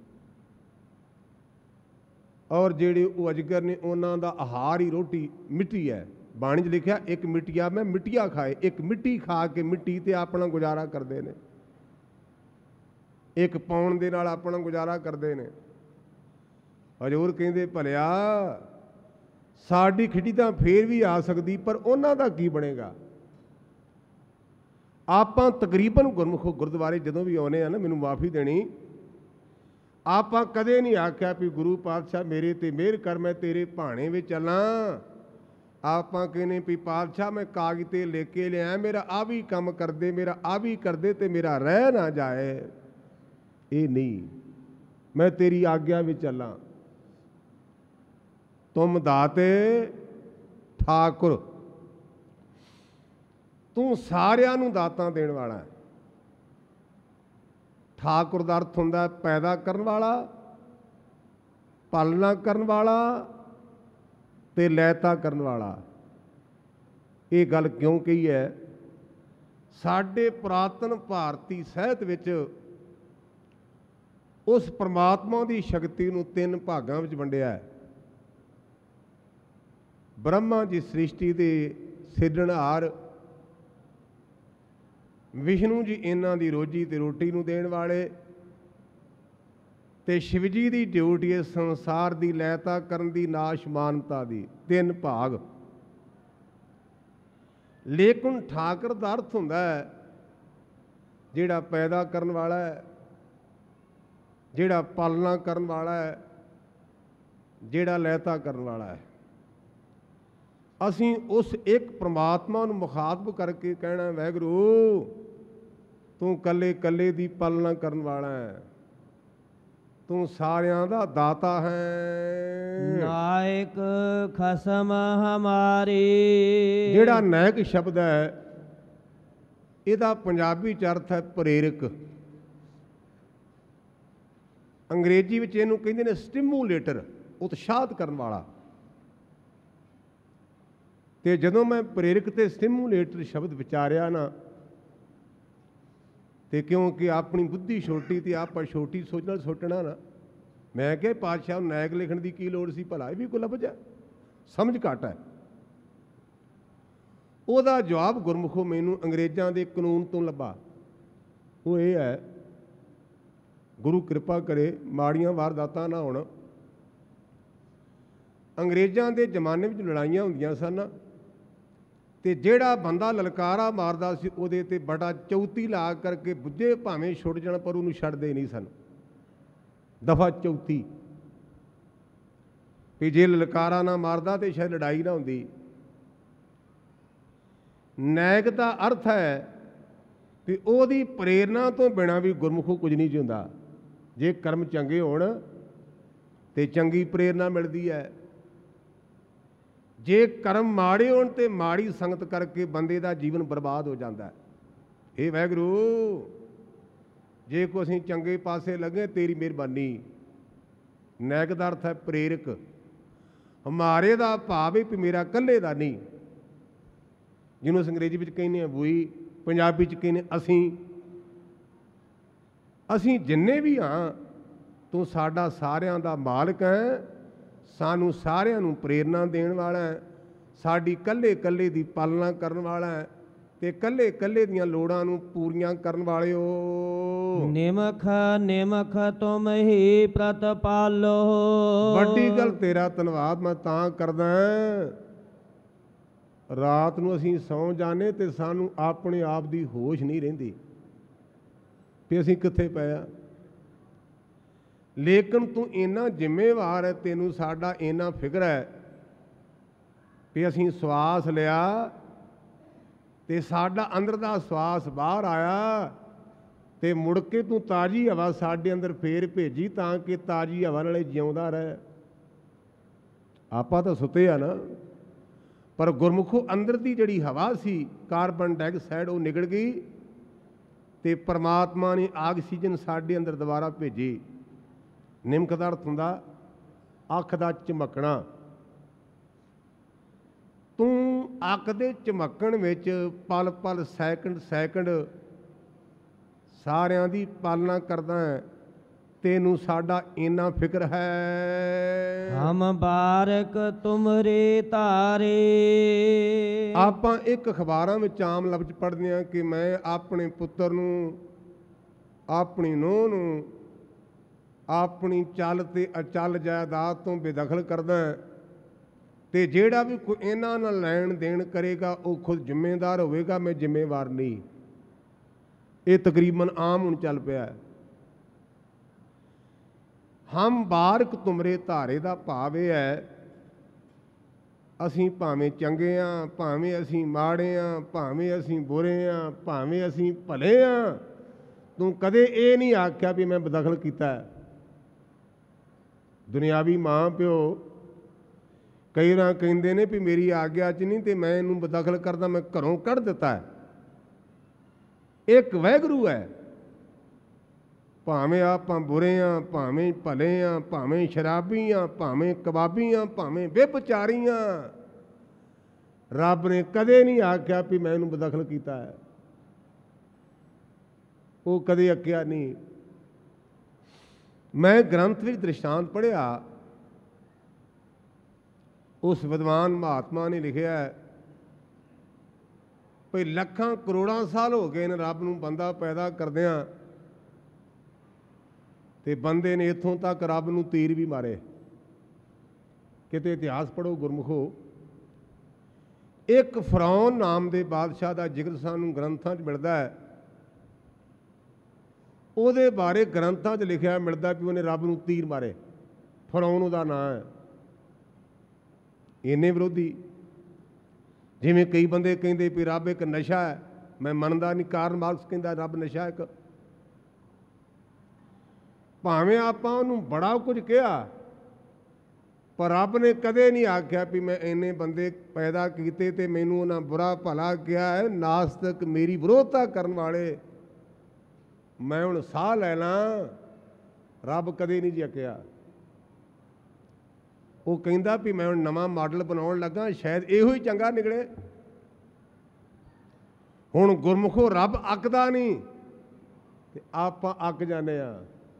ਔਰ ਜਿਹੜੇ ਉਹ ਅਜਗਰ ਨੇ ਉਹਨਾਂ ਦਾ ਆਹਾਰ ਹੀ ਰੋਟੀ ਮਿੱਟੀ ਹੈ। ਬਾਣੀ 'ਚ ਲਿਖਿਆ ਇੱਕ ਮਿੱਟੀਆ ਮੈਂ ਮਿੱਟੀਆ ਖਾਏ। ਇੱਕ ਮਿੱਟੀ ਖਾ ਕੇ ਮਿੱਟੀ ਤੇ ਆਪਣਾ ਗੁਜ਼ਾਰਾ ਕਰਦੇ ਨੇ, ਇੱਕ ਪਾਉਣ ਦੇ ਨਾਲ ਆਪਣਾ ਗੁਜ਼ਾਰਾ ਕਰਦੇ ਨੇ। ਹਜ਼ੂਰ ਕਹਿੰਦੇ ਭਲਿਆ ਸਾਡੀ ਖਿਚੜੀ ਤਾਂ ਫੇਰ ਵੀ ਆ ਸਕਦੀ, ਪਰ ਉਹਨਾਂ ਦਾ ਕੀ ਬਣੇਗਾ? ਆਪਾਂ ਤਕਰੀਬਨ ਗੁਰਮੁਖੋ ਗੁਰਦੁਆਰੇ ਜਦੋਂ ਵੀ ਆਉਨੇ ਆ ਨਾ, ਮੈਨੂੰ ਮਾਫੀ ਦੇਣੀ, ਆਪਾਂ ਕਦੇ ਨਹੀਂ ਆਖਿਆ ਵੀ ਗੁਰੂ ਪਾਤਸ਼ਾਹ ਮੇਰੇ ਤੇ ਮਿਹਰ ਕਰ ਮੈਂ ਤੇਰੇ ਭਾਣੇ ਵਿੱਚ ਚੱਲਾਂ। ਆਪਾਂ ਕਹਿੰਦੇ ਵੀ ਪਾਤਸ਼ਾਹ ਮੈਂ ਕਾਗਜ਼ ਤੇ ਲੈ ਕੇ ਲਿਆ, ਮੇਰਾ ਆ ਵੀ ਕੰਮ ਕਰਦੇ, ਮੇਰਾ ਆ ਵੀ ਕਰਦੇ ਤੇ ਮੇਰਾ ਰਹਿ ਨਾ ਜਾਏ। ਇਹ ਨਹੀਂ, ਮੈਂ ਤੇਰੀ ਆਗਿਆ ਵਿੱਚ ਚੱਲਾਂ। ਤੁਮ ਦਾਤੇ ਠਾਕੁਰ, ਤੂੰ ਸਾਰਿਆਂ ਨੂੰ ਦਾਤਾਂ ਦੇਣ ਵਾਲਾ ਹੈ। ਠਾਕੁਰ ਦਾ ਅਰਥ ਹੁੰਦਾ ਪੈਦਾ ਕਰਨ ਵਾਲਾ, ਪਾਲਣਾ ਕਰਨ ਵਾਲਾ ਤੇ ਲੈਤਾ ਕਰਨ ਵਾਲਾ। ਇਹ ਗੱਲ ਕਿਉਂ ਕਹੀ ਹੈ? ਸਾਡੇ ਪੁਰਾਤਨ ਭਾਰਤੀ ਸਾਹਿਤ ਵਿੱਚ ਉਸ ਪਰਮਾਤਮਾ ਦੀ ਸ਼ਕਤੀ ਨੂੰ ਤਿੰਨ ਭਾਗਾਂ ਵਿੱਚ ਵੰਡਿਆ ਹੈ। ਬ੍ਰਹਮਾ ਜੀ ਸ੍ਰਿਸ਼ਟੀ ਦੇ ਸਿਰਜਣਹਾਰ, ਵਿਸ਼ਨੂੰ ਜੀ ਇਹਨਾਂ ਦੀ ਰੋਜੀ ਤੇ ਰੋਟੀ ਨੂੰ ਦੇਣ ਵਾਲੇ, ਤੇ ਸ਼ਿਵ ਜੀ ਦੀ ਡਿਊਟੀ ਹੈ ਸੰਸਾਰ ਦੀ ਲੈਤਾ ਕਰਨ ਦੀ, ਨਾਸ਼ਮਾਨਤਾ ਦੀ। ਤਿੰਨ ਭਾਗ। ਲੇਕਿਨ ਠਾਕੁਰ ਦਾ ਅਰਥ ਹੁੰਦਾ ਹੈ ਜਿਹੜਾ ਪੈਦਾ ਕਰਨ ਵਾਲਾ ਹੈ, ਜਿਹੜਾ ਪਾਲਣਾ ਕਰਨ ਵਾਲਾ ਹੈ, ਜਿਹੜਾ ਲੈਤਾ ਕਰਨ ਵਾਲਾ ਹੈ। ਅਸੀਂ ਉਸ ਇੱਕ ਪ੍ਰਮਾਤਮਾ ਨੂੰ ਮੁਖਾਤਬ ਕਰਕੇ ਕਹਿਣਾ, ਵਾਹਿਗੁਰੂ ਤੂੰ ਕੱਲੇ ਕੱਲੇ ਦੀ ਪਾਲਣਾ ਕਰਨ ਵਾਲਾ ਹੈ, ਤੂੰ ਸਾਰਿਆਂ ਦਾ ਦਾਤਾ ਹੈ। ਨਾਇਕ ਖਸਮ ਹਮਾਰੇ। ਜਿਹੜਾ ਨਾਇਕ ਸ਼ਬਦ ਹੈ ਇਹਦਾ ਪੰਜਾਬੀ ਚ ਅਰਥ ਹੈ ਪ੍ਰੇਰਕ। ਅੰਗਰੇਜ਼ੀ ਵਿੱਚ ਇਹਨੂੰ ਕਹਿੰਦੇ ਨੇ ਸਟਿਮੂਲੇਟਰ, ਉਤਸ਼ਾਹਿਤ ਕਰਨ ਵਾਲਾ। ਤੇ ਜਦੋਂ ਮੈਂ ਪ੍ਰੇਰਕ ਤੇ ਸਟਿਮੂਲੇਟਰ ਸ਼ਬਦ ਵਿਚਾਰਿਆ ਨਾ, ਤੇ ਕਿਉਂਕਿ ਆਪਣੀ ਬੁੱਧੀ ਛੋਟੀ ਤੇ ਆਪਾਂ ਛੋਟੀ ਸੋਚ ਨਾਲ ਸੋਚਣਾ ਨਾ, ਮੈਂ ਕਿਹਾ ਪਾਤਸ਼ਾਹ ਨੂੰ ਨਾਇਕ ਲਿਖਣ ਦੀ ਕੀ ਲੋੜ ਸੀ, ਭਲਾ ਇਹ ਵੀ ਕੋਈ ਲੱਭ ਜਾ, ਸਮਝ ਘੱਟ ਹੈ। ਉਹਦਾ ਜਵਾਬ ਗੁਰਮੁਖੋਂ ਮੈਨੂੰ ਅੰਗਰੇਜ਼ਾਂ ਦੇ ਕਾਨੂੰਨ ਤੋਂ ਲੱਭਾ। ਉਹ ਇਹ ਹੈ, ਗੁਰੂ ਕਿਰਪਾ ਕਰੇ ਮਾੜੀਆਂ ਵਾਰਦਾਤਾਂ ਨਾ ਹੋਣ। ਅੰਗਰੇਜ਼ਾਂ ਦੇ ਜ਼ਮਾਨੇ ਵਿੱਚ ਲੜਾਈਆਂ ਹੁੰਦੀਆਂ ਸਨ, ਤੇ ਜਿਹੜਾ ਬੰਦਾ ਲਲਕਾਰਾ ਮਾਰਦਾ ਸੀ ਉਹਦੇ ਤੇ ਬੜਾ ਚੌਥੀ ਲਾ ਕਰਕੇ ਬੁੱਝੇ ਭਾਵੇਂ ਛੁੱਟ ਜਾਣ, ਪਰ ਉਹਨੂੰ ਛੱਡਦੇ ਨਹੀਂ ਸਨ। ਦਫਾ ਚੌਥੀ ਵੀ ਜੇ ਲਲਕਾਰਾ ਨਾ ਮਾਰਦਾ ਤੇ ਸ਼ਾਇਦ ਲੜਾਈ ਨਾ ਹੁੰਦੀ। ਨਾਇਕ ਦਾ ਅਰਥ ਹੈ ਵੀ ਉਹਦੀ ਪ੍ਰੇਰਨਾ ਤੋਂ ਬਿਨਾਂ ਵੀ ਗੁਰਮੁਖੋਂ ਕੁਝ ਨਹੀਂ ਜਿਉਂਦਾ। ਜੇ ਕਰਮ ਚੰਗੇ ਹੋਣ ਤੇ ਚੰਗੀ ਪ੍ਰੇਰਨਾ ਮਿਲਦੀ ਹੈ, ਜੇ ਕਰਮ ਮਾੜੇ ਹੋਣ ਤੇ ਮਾੜੀ ਸੰਗਤ ਕਰਕੇ ਬੰਦੇ ਦਾ ਜੀਵਨ ਬਰਬਾਦ ਹੋ ਜਾਂਦਾ ਹੈ। ਇਹ ਵਾਹਿਗੁਰੂ ਜੇ ਕੋ ਅਸੀਂ ਚੰਗੇ ਪਾਸੇ ਲੱਗੇ ਤੇਰੀ ਮਿਹਰਬਾਨੀ। ਨਾਇਕ ਦਾ ਅਰਥ ਹੈ ਪ੍ਰੇਰਕ। ਹਮਾਰੇ ਦਾ ਭਾਵ ਹੈ ਵੀ ਮੇਰਾ ਇਕੱਲੇ ਦਾ ਨਹੀਂ, ਜਿਹਨੂੰ ਅਸੀਂ ਅੰਗਰੇਜ਼ੀ ਵਿੱਚ ਕਹਿੰਦੇ ਹਾਂ ਵੀ, ਪੰਜਾਬੀ 'ਚ ਕਹਿੰਦੇ ਅਸੀਂ। ਅਸੀਂ ਜਿੰਨੇ ਵੀ ਹਾਂ ਤੂੰ ਸਾਡਾ ਸਾਰਿਆਂ ਦਾ ਮਾਲਕ ਹੈ, ਸਾਨੂੰ ਸਾਰਿਆਂ ਨੂੰ ਪ੍ਰੇਰਨਾ ਦੇਣ ਵਾਲਾ ਹੈ, ਸਾਡੀ ਇਕੱਲੇ ਇਕੱਲੇ ਦੀ ਪਾਲਣਾ ਕਰਨ ਵਾਲਾ ਹੈ, ਤੇ ਇਕੱਲੇ ਇਕੱਲੇ ਦੀਆਂ ਲੋੜਾਂ ਨੂੰ ਪੂਰੀਆਂ ਕਰਨ ਵਾਲਿਓ। ਨਿਮਖ ਨਿਮਖ ਤੁਮ ਹੀ ਪ੍ਰਤਪਾਲੋ। ਵੱਡੀ ਗੱਲ ਤੇਰਾ ਧੰਨਵਾਦ ਮੈਂ ਤਾਂ ਕਰਦਾ, ਰਾਤ ਨੂੰ ਅਸੀਂ ਸੌਂ ਜਾਣੇ ਤੇ ਸਾਨੂੰ ਆਪਣੇ ਆਪ ਦੀ ਹੋਸ਼ ਨਹੀਂ ਰਹਿੰਦੀ ਵੀ ਅਸੀਂ ਕਿੱਥੇ ਪਏ ਆ। ਲੇਕਿਨ ਤੂੰ ਇੰਨਾ ਜ਼ਿੰਮੇਵਾਰ ਹੈ, ਤੈਨੂੰ ਸਾਡਾ ਇੰਨਾ ਫਿਕਰ ਹੈ ਵੀ ਅਸੀਂ ਸਵਾਸ ਲਿਆ ਤੇ ਸਾਡਾ ਅੰਦਰ ਦਾ ਸਵਾਸ ਬਾਹਰ ਆਇਆ, ਤੇ ਮੁੜ ਕੇ ਤੂੰ ਤਾਜ਼ੀ ਹਵਾ ਸਾਡੇ ਅੰਦਰ ਫੇਰ ਭੇਜੀ ਤਾਂ ਕਿ ਤਾਜ਼ੀ ਹਵਾ ਨਾਲੇ ਜਿਉਂਦਾ ਰਹੇ। ਆਪਾਂ ਤਾਂ ਸੁੱਤੇ ਆ ਨਾ, ਪਰ ਗੁਰਮੁਖੋ ਅੰਦਰ ਦੀ ਜਿਹੜੀ ਹਵਾ ਸੀ ਕਾਰਬਨ ਡਾਈਆਕਸਾਈਡ ਉਹ ਨਿਕਲ ਗਈ, ਤੇ ਪਰਮਾਤਮਾ ਨੇ ਆਕਸੀਜਨ ਸਾਡੇ ਅੰਦਰ ਦੁਬਾਰਾ ਭੇਜੀ। ਨਿਮਕ ਦਾ ਅਰਥ ਹੁੰਦਾ ਅੱਖ ਦਾ ਝਮਕਣਾ। ਤੂੰ ਅੱਖ ਦੇ ਝਮਕਣ ਵਿੱਚ ਪਲ ਪਲ ਸੈਕਿੰਡ ਸੈਕਿੰਡ ਸਾਰਿਆਂ ਦੀ ਪਾਲਣਾ ਕਰਦਾ ਹੈ, ਤੈਨੂੰ ਸਾਡਾ ਇੰਨਾ ਫਿਕਰ ਹੈ। ਹਮ ਬਾਰਕ ਤੁਮਰੇ ਤਾਰੇ। ਆਪਾਂ ਇੱਕ ਅਖਬਾਰਾਂ ਵਿੱਚ ਆਮ ਲਫ਼ਜ਼ ਪੜ੍ਹਦੇ ਹਾਂ ਕਿ ਮੈਂ ਆਪਣੇ ਪੁੱਤਰ ਨੂੰ, ਆਪਣੀ ਨੂੰਹ ਨੂੰ, ਆਪਣੀ ਚੱਲ ਤੇ ਅਚਲ ਜਾਇਦਾਦ ਤੋਂ ਬੇਦਖਲ ਕਰਦਾ, ਤੇ ਜਿਹੜਾ ਵੀ ਕੋਈ ਇਹਨਾਂ ਨਾਲ ਲੈਣ ਦੇਣ ਕਰੇਗਾ ਉਹ ਖੁਦ ਜ਼ਿੰਮੇਦਾਰ ਹੋਵੇਗਾ, ਮੈਂ ਜ਼ਿੰਮੇਵਾਰ ਨਹੀਂ। ਇਹ ਤਕਰੀਬਨ ਆਮ ਹੁਣ ਚੱਲ ਪਿਆ। ਹਮ ਬਾਰਕ ਤੁਮਰੇ ਧਾਰੇ ਦਾ ਭਾਵ ਇਹ ਹੈ, ਅਸੀਂ ਭਾਵੇਂ ਚੰਗੇ ਆ, ਭਾਵੇਂ ਅਸੀਂ ਮਾੜੇ ਆ, ਭਾਵੇਂ ਅਸੀਂ ਬੁਰੇ ਆ, ਭਾਵੇਂ ਅਸੀਂ ਭਲੇ ਆ, ਤੂੰ ਕਦੇ ਇਹ ਨਹੀਂ ਆਖਿਆ ਵੀ ਮੈਂ ਬਦਖਲ ਕੀਤਾ। ਦੁਨਿਆਵੀ ਮਾਂ ਪਿਓ ਕਈ ਵਾਰ ਕਹਿੰਦੇ ਨੇ ਵੀ ਮੇਰੀ ਆਗਿਆ 'ਚ ਨਹੀਂ ਤੇ ਮੈਂ ਇਹਨੂੰ ਬਦਖਲ ਕਰਦਾ, ਮੈਂ ਘਰੋਂ ਕੱਢ ਦਿੱਤਾ। ਇੱਕ ਵਾਹਿਗੁਰੂ ਹੈ, ਭਾਵੇਂ ਆਪਾਂ ਬੁਰੇ ਆ, ਭਾਵੇਂ ਭਲੇ ਆ, ਭਾਵੇਂ ਸ਼ਰਾਬੀ ਆ, ਭਾਵੇਂ ਕਬਾਬੀ ਆ, ਭਾਵੇਂ ਵਿਭਚਾਰੀ ਆ, ਰੱਬ ਨੇ ਕਦੇ ਨਹੀਂ ਆਖਿਆ ਵੀ ਮੈਂ ਇਹਨੂੰ ਬਦਖਲ ਕੀਤਾ ਹੈ। ਉਹ ਕਦੇ ਆਖਿਆ ਨਹੀਂ। ਮੈਂ ਗ੍ਰੰਥ ਵਿੱਚ ਦ੍ਰਿਸ਼ਟਾਂਤ ਪੜ੍ਹਿਆ, ਉਸ ਵਿਦਵਾਨ ਮਹਾਤਮਾ ਨੇ ਲਿਖਿਆ ਭਈ ਲੱਖਾਂ ਕਰੋੜਾਂ ਸਾਲ ਹੋ ਗਏ ਨੇ ਰੱਬ ਨੂੰ ਬੰਦਾ ਪੈਦਾ ਕਰਦਿਆਂ, ਤੇ ਬੰਦੇ ਨੇ ਇੱਥੋਂ ਤੱਕ ਰੱਬ ਨੂੰ ਤੀਰ ਵੀ ਮਾਰੇ। ਕਿਤੇ ਇਤਿਹਾਸ ਪੜ੍ਹੋ ਗੁਰਮੁਖੋ, ਇੱਕ ਫਰੌਨ ਨਾਮ ਦੇ ਬਾਦਸ਼ਾਹ ਦਾ ਜ਼ਿਕਰ ਸਾਨੂੰ ਗ੍ਰੰਥਾਂ 'ਚ ਮਿਲਦਾ ਹੈ। ਉਹਦੇ ਬਾਰੇ ਗ੍ਰੰਥਾਂ 'ਚ ਲਿਖਿਆ ਮਿਲਦਾ ਵੀ ਉਹਨੇ ਰੱਬ ਨੂੰ ਤੀਰ ਮਾਰੇ। ਫਰੌਨ ਉਹਦਾ ਨਾਂ ਹੈ। ਇੰਨੇ ਵਿਰੋਧੀ, ਜਿਵੇਂ ਕਈ ਬੰਦੇ ਕਹਿੰਦੇ ਵੀ ਰੱਬ ਇੱਕ ਨਸ਼ਾ ਹੈ, ਮੈਂ ਮੰਨਦਾ ਨਹੀਂ। ਕਾਰਨ ਮਾਰਕਸ ਕਹਿੰਦਾ ਰੱਬ ਨਸ਼ਾ ਇੱਕ। ਭਾਵੇਂ ਆਪਾਂ ਉਹਨੂੰ ਬੜਾ ਕੁਝ ਕਿਹਾ, ਪਰ ਰੱਬ ਨੇ ਕਦੇ ਨਹੀਂ ਆਖਿਆ ਵੀ ਮੈਂ ਇੰਨੇ ਬੰਦੇ ਪੈਦਾ ਕੀਤੇ ਤੇ ਮੈਨੂੰ ਉਹਨਾਂ ਬੁਰਾ ਭਲਾ ਕਿਹਾ ਹੈ। ਨਾਸਤਕ, ਮੇਰੀ ਵਿਰੋਧਤਾ ਕਰਨ ਵਾਲੇ, ਮੈਂ ਹੁਣ ਸਾਹ ਲੈ ਲਾਂ, ਰੱਬ ਕਦੇ ਨਹੀਂ ਜੀ ਕਿਹਾ। ਉਹ ਕਹਿੰਦਾ ਵੀ ਮੈਂ ਹੁਣ ਨਵਾਂ ਮਾਡਲ ਬਣਾਉਣ ਲੱਗਾ, ਸ਼ਾਇਦ ਇਹੋ ਹੀ ਚੰਗਾ ਨਿਕਲੇ। ਹੁਣ ਗੁਰਮੁਖੋ ਰੱਬ ਅੱਕਦਾ ਨਹੀਂ ਤੇ ਆਪਾਂ ਅੱਕ ਜਾਂਦੇ ਆ।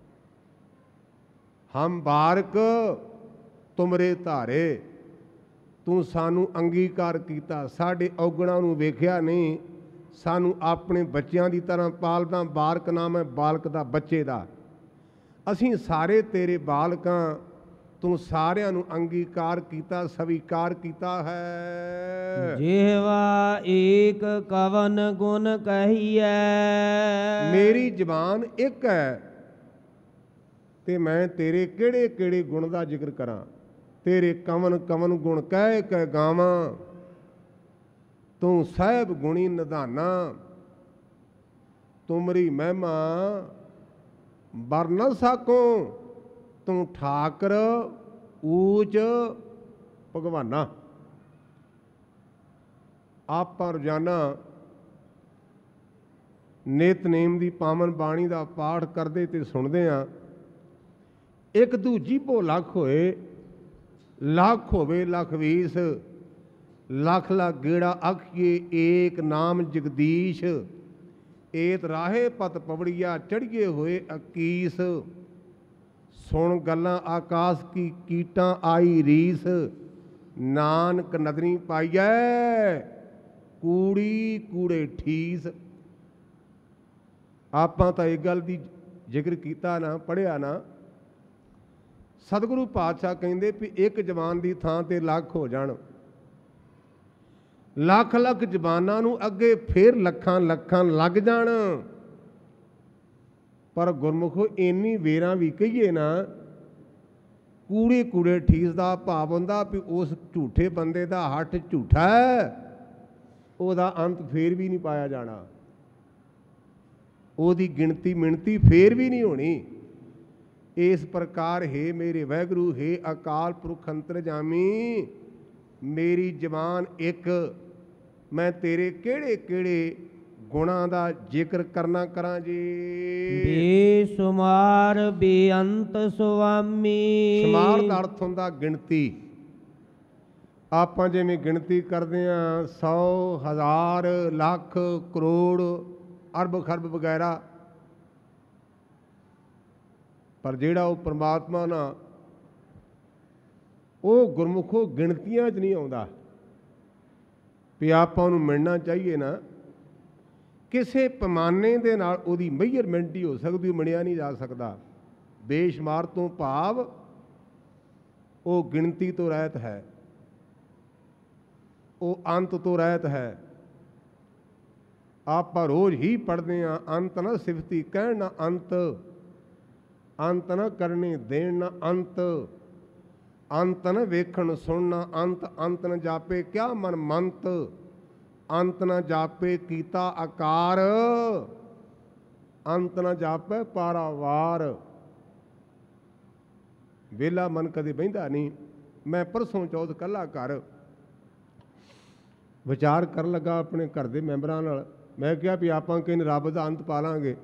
ਹਮ ਬਾਰਕ ਤੁਮਰੇ ਧਾਰੇ, ਤੂੰ ਸਾਨੂੰ ਅੰਗੀਕਾਰ ਕੀਤਾ, ਸਾਡੇ ਔਗਣਾਂ ਨੂੰ ਵੇਖਿਆ ਨਹੀਂ, ਸਾਨੂੰ ਆਪਣੇ ਬੱਚਿਆਂ ਦੀ ਤਰ੍ਹਾਂ ਪਾਲਦਾ। ਬਾਰਕ ਨਾਮ ਹੈ ਬਾਲਕ ਦਾ, ਬੱਚੇ ਦਾ। ਅਸੀਂ ਸਾਰੇ ਤੇਰੇ ਬਾਲਕਾਂ, ਤੂੰ ਸਾਰਿਆਂ ਨੂੰ ਅੰਗੀਕਾਰ ਕੀਤਾ, ਸਵੀਕਾਰ ਕੀਤਾ ਹੈ। ਜਿਹਵਾ ਏਕ ਕਵਨ ਗੁਣ ਕਹੀਐ, ਮੇਰੀ ਜ਼ਬਾਨ ਇੱਕ ਹੈ ਤੇ ਮੈਂ ਤੇਰੇ ਕਿਹੜੇ ਕਿਹੜੇ ਗੁਣ ਦਾ ਜ਼ਿਕਰ ਕਰਾਂ। ਤੇਰੇ ਕਵਨ ਕਵਨ ਗੁਣ ਕਹਿ ਕਹਿ ਗਾਵਾਂ, ਤੂੰ ਸਾਹਿਬ ਗੁਣੀ ਨਿਧਾਨਾ। ਤੁਮਰੀ ਮਹਿਮਾ ਬਰ ਨ ਸਾਕੋ, ਤੂੰ ਠਾਕਰ ਊਚ ਭਗਵਾਨਾ। ਆਪਾਂ ਰੋਜ਼ਾਨਾ ਨਿਤਨੇਮ ਦੀ ਪਾਵਨ ਬਾਣੀ ਦਾ ਪਾਠ ਕਰਦੇ ਤੇ ਸੁਣਦੇ ਹਾਂ। ਇੱਕ ਦੂਜੀ ਭੋ ਲੱਖ ਹੋਏ, ਲੱਖ ਹੋਵੇ ਲੱਖ ਵੀਸ, ਲੱਖ ਲੱਖ ਗੇੜਾ ਆਖੀਏ ਏਕ ਨਾਮ ਜਗਦੀਸ਼। ਏਤ ਰਾਹੇ ਪਤ ਪਵੜੀਆ ਚੜ੍ਹੀਏ ਹੋਏ ਇੱਕੀਸ। ਸੁਣ ਗੱਲਾਂ ਆਕਾਸ਼ ਕੀ ਕੀਟਾਂ ਆਈ ਰੀਸ, ਨਾਨਕ ਨਦਰੀ ਪਾਈਐ ਕੂੜੀ ਕੂੜੇ ਠੀਸ। ਆਪਾਂ ਤਾਂ ਇਹ ਗੱਲ ਦੀ ਜ਼ਿਕਰ ਕੀਤਾ ਨਾ, ਪੜ੍ਹਿਆ ਨਾ। ਸਤਿਗੁਰੂ ਪਾਤਸ਼ਾਹ ਕਹਿੰਦੇ ਵੀ ਇੱਕ ਜ਼ਬਾਨ ਦੀ ਥਾਂ ਤੇ ਲੱਖ ਹੋ ਜਾਣ, ਲੱਖ ਲੱਖ ਜ਼ਬਾਨਾਂ ਨੂੰ ਅੱਗੇ ਫੇਰ ਲੱਖਾਂ ਲੱਖਾਂ ਲੱਗ ਜਾਣ। ਪਰ ਗੁਰਮੁਖੋ ਇੰਨੀ ਵੇਰਾਂ ਵੀ ਕਹੀਏ ਨਾ, ਕੂੜੇ ਕੂੜੇ ਠੀਸ ਦਾ ਭਾਵ ਹੁੰਦਾ ਵੀ ਉਸ ਝੂਠੇ ਬੰਦੇ ਦਾ ਹੱਠ ਝੂਠਾ ਹੈ, ਉਹਦਾ ਅੰਤ ਫੇਰ ਵੀ ਨਹੀਂ ਪਾਇਆ ਜਾਣਾ, ਉਹਦੀ ਗਿਣਤੀ ਮਿਣਤੀ ਫੇਰ ਵੀ ਨਹੀਂ ਹੋਣੀ। ਇਸ ਪ੍ਰਕਾਰ ਹੈ ਮੇਰੇ ਵਾਹਿਗੁਰੂ, ਹੈ ਅਕਾਲ ਪੁਰਖ ਅੰਤਰਜਾਮੀ, ਮੇਰੀ ਜ਼ਬਾਨ ਇੱਕ, ਮੈਂ ਤੇਰੇ ਕਿਹੜੇ ਕਿਹੜੇ ਗੁਣਾਂ ਦਾ ਜ਼ਿਕਰ ਕਰਨਾ ਕਰਾਂ ਜੀ। ਬੇਸ਼ੁਮਾਰ ਬੇਅੰਤ ਸੁਆਮੀ। ਸ਼ੁਮਾਰ ਦਾ ਅਰਥ ਹੁੰਦਾ ਗਿਣਤੀ। ਆਪਾਂ ਜਿਵੇਂ ਗਿਣਤੀ ਕਰਦੇ ਹਾਂ ਸੌ, ਹਜ਼ਾਰ, ਲੱਖ, ਕਰੋੜ, ਅਰਬ ਖਰਬ ਵਗੈਰਾ, ਪਰ ਜਿਹੜਾ ਉਹ ਪਰਮਾਤਮਾ ਨਾ, ਉਹ ਗੁਰਮੁਖੋ ਗਿਣਤੀਆਂ 'ਚ ਨਹੀਂ ਆਉਂਦਾ। ਵੀ ਆਪਾਂ ਉਹਨੂੰ ਮਿਲਣਾ ਚਾਹੀਏ ਨਾ, ਕਿਸੇ ਪੈਮਾਨੇ ਦੇ ਨਾਲ ਉਹਦੀ ਮੇਜਰਮੈਂਟ ਹੀ ਹੋ ਸਕਦੀ, ਉਹ ਮਿਲਿਆ ਨਹੀਂ ਜਾ ਸਕਦਾ। ਬੇਸ਼ੁਮਾਰ ਤੋਂ ਭਾਵ ਉਹ ਗਿਣਤੀ ਤੋਂ ਰਹਿਤ ਹੈ, ਉਹ ਅੰਤ ਤੋਂ ਰਹਿਤ ਹੈ। ਆਪਾਂ ਰੋਜ਼ ਹੀ ਪੜ੍ਹਦੇ ਹਾਂ, ਅੰਤ ਨਾ ਸਿਫਤੀ ਕਹਿਣ ਨਾ ਅੰਤ, ਅੰਤ ਨਾ ਕਰਨੇ ਦੇਣ ਨਾ ਅੰਤ, ਅੰਤ ਨ ਵੇਖਣ ਸੁਣਨਾ ਅੰਤ, ਅੰਤ ਨ ਜਾਪੇ ਕਿਆ ਮਨ ਮੰਤ, ਅੰਤ ਨ ਜਾਪੇ ਕੀਤਾ ਆਕਾਰ, ਅੰਤ ਨ ਜਾਪੇ ਪਾਰਾਵਾਰ। ਵਿਹਲਾ ਮਨ ਕਦੇ ਬਹਿੰਦਾ ਨਹੀਂ। ਮੈਂ ਪਰਸੋਂ ਚੌਥ ਇਕੱਲਾ ਘਰ ਵਿਚਾਰ ਕਰਨ ਲੱਗਾ ਆਪਣੇ ਘਰ ਦੇ ਮੈਂਬਰਾਂ ਨਾਲ। ਮੈਂ ਕਿਹਾ ਵੀ ਆਪਾਂ ਕਹਿੰਦੇ ਰੱਬ ਦਾ ਅੰਤ ਪਾ ਲਾਂਗੇ।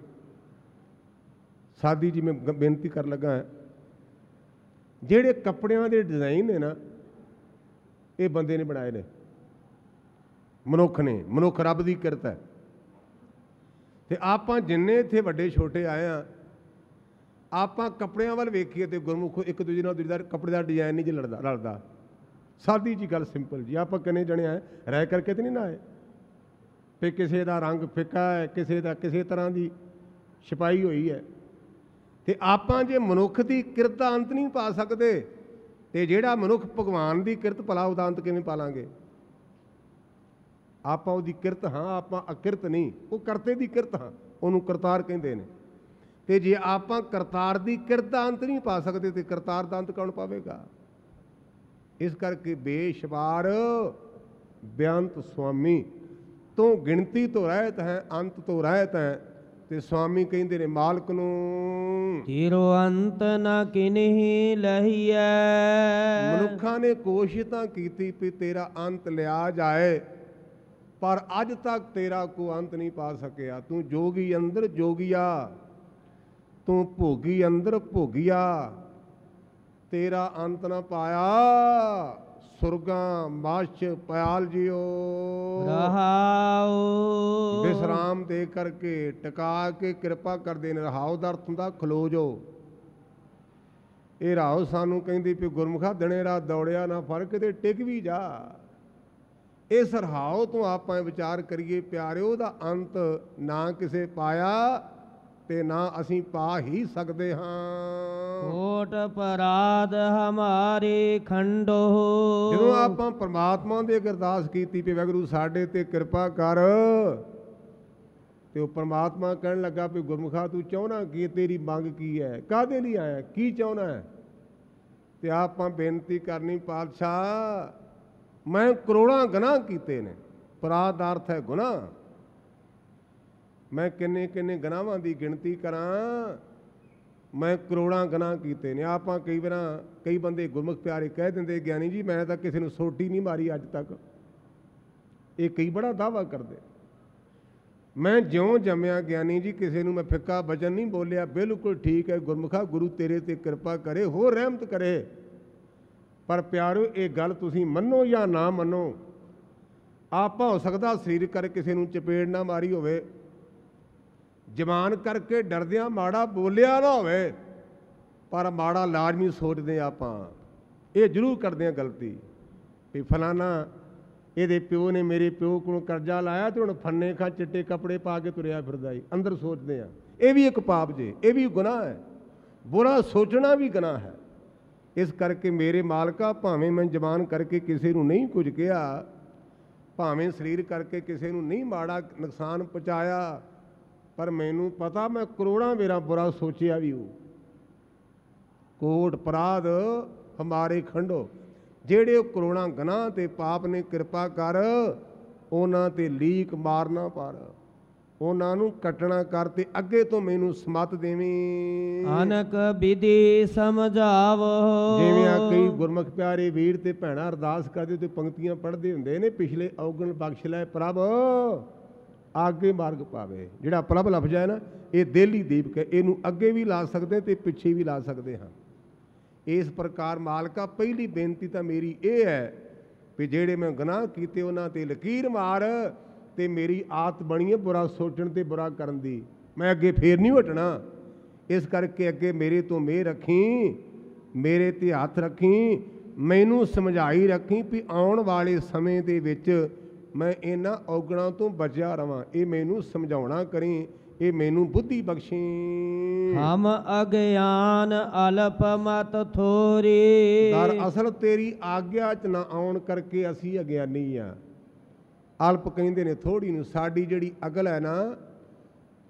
ਸਾਦੀ ਜੀ ਮੈਂ ਬੇਨਤੀ ਕਰਨ ਲੱਗਾ, ਜਿਹੜੇ ਕੱਪੜਿਆਂ ਦੇ ਡਿਜ਼ਾਈਨ ਨੇ ਨਾ, ਇਹ ਬੰਦੇ ਨੇ ਬਣਾਏ ਨੇ, ਮਨੁੱਖ ਨੇ। ਮਨੁੱਖ ਰੱਬ ਦੀ ਕਿਰਤ ਹੈ। ਤੇ ਆਪਾਂ ਜਿੰਨੇ ਇੱਥੇ ਵੱਡੇ ਛੋਟੇ ਆਏ ਆ, ਆਪਾਂ ਕੱਪੜਿਆਂ ਵੱਲ ਵੇਖੀਏ ਤੇ ਗੁਰਮੁਖ ਇੱਕ ਦੂਜੇ ਨਾਲ ਦੂਜਾ ਕੱਪੜੇ ਦਾ ਡਿਜ਼ਾਈਨ ਨਹੀਂ ਜੀ ਲੜਦਾ ਰਲਦਾ। ਸਾਦੀ ਜੀ ਗੱਲ, ਸਿੰਪਲ ਜੀ। ਆਪਾਂ ਕਿੰਨੇ ਜਣੇ ਆਏ, ਰਹਿ ਕਰਕੇ ਤੇ ਨਹੀਂ ਨਾ ਆਏ ਤੇ ਕਿਸੇ ਦਾ ਰੰਗ ਫਿੱਕਾ ਹੈ, ਕਿਸੇ ਦਾ ਕਿਸੇ ਤਰ੍ਹਾਂ ਦੀ ਛਪਾਈ ਹੋਈ ਹੈ। ਤੇ ਆਪਾਂ ਜੇ ਮਨੁੱਖ ਦੀ ਕਿਰਤ ਦਾ ਅੰਤ ਨਹੀਂ ਪਾ ਸਕਦੇ, ਤੇ ਜਿਹੜਾ ਮਨੁੱਖ ਭਗਵਾਨ ਦੀ ਕਿਰਤ ਭਲਾ ਉਹਦਾ ਅੰਤ ਕਿਵੇਂ ਪਾ ਲਾਂਗੇ? ਆਪਾਂ ਉਹਦੀ ਕਿਰਤ ਹਾਂ, ਆਪਾਂ ਅਕਿਰਤ ਨਹੀਂ। ਉਹ ਕਰਤੇ ਦੀ ਕਿਰਤ ਹਾਂ, ਉਹਨੂੰ ਕਰਤਾਰ ਕਹਿੰਦੇ ਨੇ। ਤੇ ਜੇ ਆਪਾਂ ਕਰਤਾਰ ਦੀ ਕਿਰਤ ਦਾ ਅੰਤ ਨਹੀਂ ਪਾ ਸਕਦੇ, ਤੇ ਕਰਤਾਰ ਦਾ ਅੰਤ ਕੌਣ ਪਾਵੇਗਾ? ਇਸ ਕਰਕੇ ਬੇਸ਼ੁਮਾਰ ਬੇਅੰਤ ਸੁਆਮੀ ਤੋਂ ਗਿਣਤੀ ਤੋਂ ਰਹਿਤ ਹੈ, ਅੰਤ ਤੋਂ ਰਹਿਤ ਹੈ। ਤੇ ਸੁਆਮੀ ਕਹਿੰਦੇ ਨੇ ਮਾਲਕ ਨੂੰ, ਤੇਰੋ ਅੰਤ ਨਾ ਕਿਨਹੀ ਲਹੀਐ। ਮਨੁੱਖਾਂ ਨੇ ਕੋਸ਼ਿਸ਼ ਤਾਂ ਕੀਤੀ ਵੀ ਤੇਰਾ ਅੰਤ ਲਿਆ ਜਾਏ, ਪਰ ਅੱਜ ਤੱਕ ਤੇਰਾ ਕੋਈ ਅੰਤ ਨਹੀਂ ਪਾ ਸਕਿਆ। ਤੂੰ ਜੋਗੀ ਅੰਦਰ ਜੋਗੀਆ, ਤੂੰ ਭੋਗੀ ਅੰਦਰ ਭੋਗੀਆ, ਤੇਰਾ ਅੰਤ ਨਾ ਪਾਇਆ। ਸੁਰਗਾਂ ਮਾਛ ਪਿਆਲ ਜਿਓ ਰਹਾਉ। ਵਿਸਰਾਮ ਦੇ ਕਰਕੇ ਟਿਕਾ ਕੇ ਕਿਰਪਾ ਕਰਦੇ ਨੇ। ਰਹਾਉ ਦਾ ਅਰਥ ਹੁੰਦਾ ਖਲੋ ਜੋ। ਇਹ ਰਾਉ ਸਾਨੂੰ ਕਹਿੰਦੀ ਵੀ ਗੁਰਮੁਖਾ ਦਿਨੇ ਰਾਤ ਦੌੜਿਆ ਨਾ ਫਰਕ, ਤੇ ਟਿਕ ਵੀ ਜਾ। ਇਸ ਰਹਾਉ ਤੋਂ ਆਪਾਂ ਵਿਚਾਰ ਕਰੀਏ ਪਿਆਰਿਓ, ਦਾ ਅੰਤ ਨਾ ਕਿਸੇ ਪਾਇਆ ਤੇ ਨਾ ਅਸੀਂ ਪਾ ਹੀ ਸਕਦੇ ਹਾਂ। ਕੋਟ ਪਰਾਧ ਹਮਾਰੇ ਖੰਡੋ। ਜਦੋਂ ਆਪਾਂ ਪਰਮਾਤਮਾ ਦੀ ਅਰਦਾਸ ਕੀਤੀ ਵੀ ਵਾਹਿਗੁਰੂ ਸਾਡੇ ਤੇ ਕਿਰਪਾ ਕਰ, ਤੇ ਉਹ ਪਰਮਾਤਮਾ ਕਹਿਣ ਲੱਗਾ ਵੀ ਗੁਰਮੁਖਾ ਤੂੰ ਚਾਹੁੰਦਾ ਕੀ, ਤੇਰੀ ਮੰਗ ਕੀ ਹੈ, ਕਾਹਦੇ ਲਈ ਆਇਆ, ਕੀ ਚਾਹੁੰਦਾ ਹੈ? ਤੇ ਆਪਾਂ ਬੇਨਤੀ ਕਰਨੀ, ਪਾਤਸ਼ਾਹ ਮੈਂ ਕਰੋੜਾਂ ਗੁਨਾਹ ਕੀਤੇ ਨੇ। ਪਰਾਧ ਦਾ ਅਰਥ ਹੈ ਗੁਨਾਹ। ਮੈਂ ਕਿੰਨੇ ਕਿੰਨੇ ਗੁਨਾਹਾਂ ਦੀ ਗਿਣਤੀ ਕਰਾਂ, ਮੈਂ ਕਰੋੜਾਂ ਗੁਨਾਹ ਕੀਤੇ ਨੇ। ਆਪਾਂ ਕਈ ਵਾਰ ਕਈ ਬੰਦੇ ਗੁਰਮੁਖ ਪਿਆਰੇ ਕਹਿ ਦਿੰਦੇ, ਗਿਆਨੀ ਜੀ ਮੈਂ ਤਾਂ ਕਿਸੇ ਨੂੰ ਸੋਟੀ ਨਹੀਂ ਮਾਰੀ ਅੱਜ ਤੱਕ। ਇਹ ਕਈ ਬੜਾ ਦਾਅਵਾ ਕਰਦੇ। ਮੈਂ ਜਿਉਂ ਜੰਮਿਆ ਗਿਆਨੀ ਜੀ ਕਿਸੇ ਨੂੰ ਮੈਂ ਫਿੱਕਾ ਵਚਨ ਨਹੀਂ ਬੋਲਿਆ। ਬਿਲਕੁਲ ਠੀਕ ਹੈ ਗੁਰਮੁਖਾ, ਗੁਰੂ ਤੇਰੇ ਤੇ ਕਿਰਪਾ ਕਰੇ, ਹੋਰ ਰਹਿਮਤ ਕਰੇ। ਪਰ ਪਿਆਰੋ ਇਹ ਗੱਲ ਤੁਸੀਂ ਮੰਨੋ ਜਾਂ ਨਾ ਮੰਨੋ, ਆਪਾਂ ਹੋ ਸਕਦਾ ਸਰੀਰ ਕਰ ਕਿਸੇ ਨੂੰ ਚਪੇੜ ਨਾ ਮਾਰੀ ਹੋਵੇ, ਜਵਾਨ ਕਰਕੇ ਡਰਦਿਆਂ ਮਾੜਾ ਬੋਲਿਆ ਨਾ ਹੋਵੇ, ਪਰ ਮਾੜਾ ਲਾਜ਼ਮੀ ਸੋਚਦੇ ਆਪਾਂ। ਇਹ ਜ਼ਰੂਰ ਕਰਦੇ ਆ ਗਲਤੀ ਵੀ ਫਲਾਣਾ ਇਹਦੇ ਪਿਓ ਨੇ ਮੇਰੇ ਪਿਓ ਕੋਲੋਂ ਕਰਜ਼ਾ ਲਾਇਆ ਤੇ ਹੁਣ ਫੰਨੇ ਖਾਂ ਚਿੱਟੇ ਕੱਪੜੇ ਪਾ ਕੇ ਤੁਰਿਆ ਫਿਰਦਾ ਹੀ, ਅੰਦਰ ਸੋਚਦੇ ਆ। ਇਹ ਵੀ ਇੱਕ ਪਾਪ ਜੇ, ਇਹ ਵੀ ਗੁਨਾਹ ਹੈ। ਬੁਰਾ ਸੋਚਣਾ ਵੀ ਗੁਨਾਹ ਹੈ। ਇਸ ਕਰਕੇ ਮੇਰੇ ਮਾਲਕਾ, ਭਾਵੇਂ ਮੈਂ ਜ਼ਬਾਨ ਕਰਕੇ ਕਿਸੇ ਨੂੰ ਨਹੀਂ ਕੁਝ ਕਿਹਾ, ਭਾਵੇਂ ਸਰੀਰ ਕਰਕੇ ਕਿਸੇ ਨੂੰ ਨਹੀਂ ਮਾੜਾ ਨੁਕਸਾਨ ਪਹੁੰਚਾਇਆ, ਪਰ ਮੈਨੂੰ ਪਤਾ ਮੈਂ ਕਰੋੜਾਂ ਮੇਰਾ ਬੁਰਾ ਸੋਚਿਆ ਵੀ ਹੋ। ਕੋਟ ਅਪਰਾਧ ਹਮਾਰੇ ਖੰਡੋ। ਜਿਹੜੇ ਉਹ ਕਰੋੜਾਂ ਗੁਨਾਹ ਤੇ ਪਾਪ ਨੇ, ਕਿਰਪਾ ਕਰ ਉਹਨਾਂ ਤੇ ਲੀਕ ਮਾਰਨਾ ਪਰ, ਉਹਨਾਂ ਨੂੰ ਕੱਟਣਾ ਕਰ ਤੇ ਅੱਗੇ ਤੋਂ ਮੈਨੂੰ ਸਮਤ ਦੇਵੀਂ। ਅਨਕ ਵਿਧੀ ਸਮਝਾਵੋ। ਜਿਵੇਂ ਆ ਕਈ ਗੁਰਮੁਖ ਪਿਆਰੇ ਵੀਰ ਤੇ ਭੈਣਾਂ ਅਰਦਾਸ ਕਰਦੇ ਤੇ ਪੰਕਤੀਆਂ ਪੜ੍ਹਦੇ ਹੁੰਦੇ ਨੇ, ਪਿਛਲੇ ਔਗਣ ਬਖਸ਼ ਲੈ ਪ੍ਰਭ ਆਗੇ ਮਾਰਗ ਪਾਵੇ। ਜਿਹੜਾ ਪ੍ਰਭ ਲਫ਼ਜ਼ ਹੈ ਨਾ, ਇਹ ਦੇਲੀ ਦੀਪਕ ਹੈ। ਇਹਨੂੰ ਅੱਗੇ ਵੀ ਲਾ ਸਕਦੇ ਤੇ ਪਿੱਛੇ ਵੀ ਲਾ ਸਕਦੇ ਹਾਂ। ਇਸ ਪ੍ਰਕਾਰ ਮਾਲਕਾ, ਪਹਿਲੀ ਬੇਨਤੀ ਤਾਂ ਮੇਰੀ ਇਹ ਹੈ ਵੀ ਜਿਹੜੇ ਮੈਂ ਗੁਨਾਹ ਕੀਤੇ ਉਹਨਾਂ ਤੇ ਲਕੀਰ ਮਾਰ, ਤੇ ਮੇਰੀ ਆਦਤ ਬਣੀ ਹੈ ਬੁਰਾ ਸੋਚਣ ਤੇ ਬੁਰਾ ਕਰਨ ਦੀ। ਮੈਂ ਅੱਗੇ ਫੇਰ ਨਹੀਂ ਹਟਣਾ। ਇਸ ਕਰਕੇ ਅੱਗੇ ਮੇਰੇ ਤੋਂ ਮਿਹਰ ਰੱਖੀ, ਮੇਰੇ ਤੇ ਹੱਥ ਰੱਖੀ, ਮੈਨੂੰ ਸਮਝਾਈ ਰੱਖੀ ਵੀ ਆਉਣ ਵਾਲੇ ਸਮੇਂ ਦੇ ਵਿੱਚ ਮੈਂ ਇਹਨਾਂ ਔਗਣਾਂ ਤੋਂ ਬਚਿਆ ਰਵਾਂ। ਇਹ ਮੈਨੂੰ ਸਮਝਾਉਣਾ ਕਰੀ, ਇਹ ਮੈਨੂੰ ਬੁੱਧੀ ਬਖਸ਼ੀ। ਹਮ ਅਗਿਆਨ ਅਲਪ ਮਤ ਥੋਰੀ। ਦਰ ਅਸਲ ਤੇਰੀ ਆਗਿਆ ਚ ਨਾ ਆਉਣ ਕਰਕੇ ਅਸੀਂ ਅਗਿਆਨੀ ਆ। ਅਲਪ ਕਹਿੰਦੇ ਨੇ ਥੋੜੀ ਨੂੰ। ਸਾਡੀ ਜਿਹੜੀ ਅਕਲ ਹੈ ਨਾ,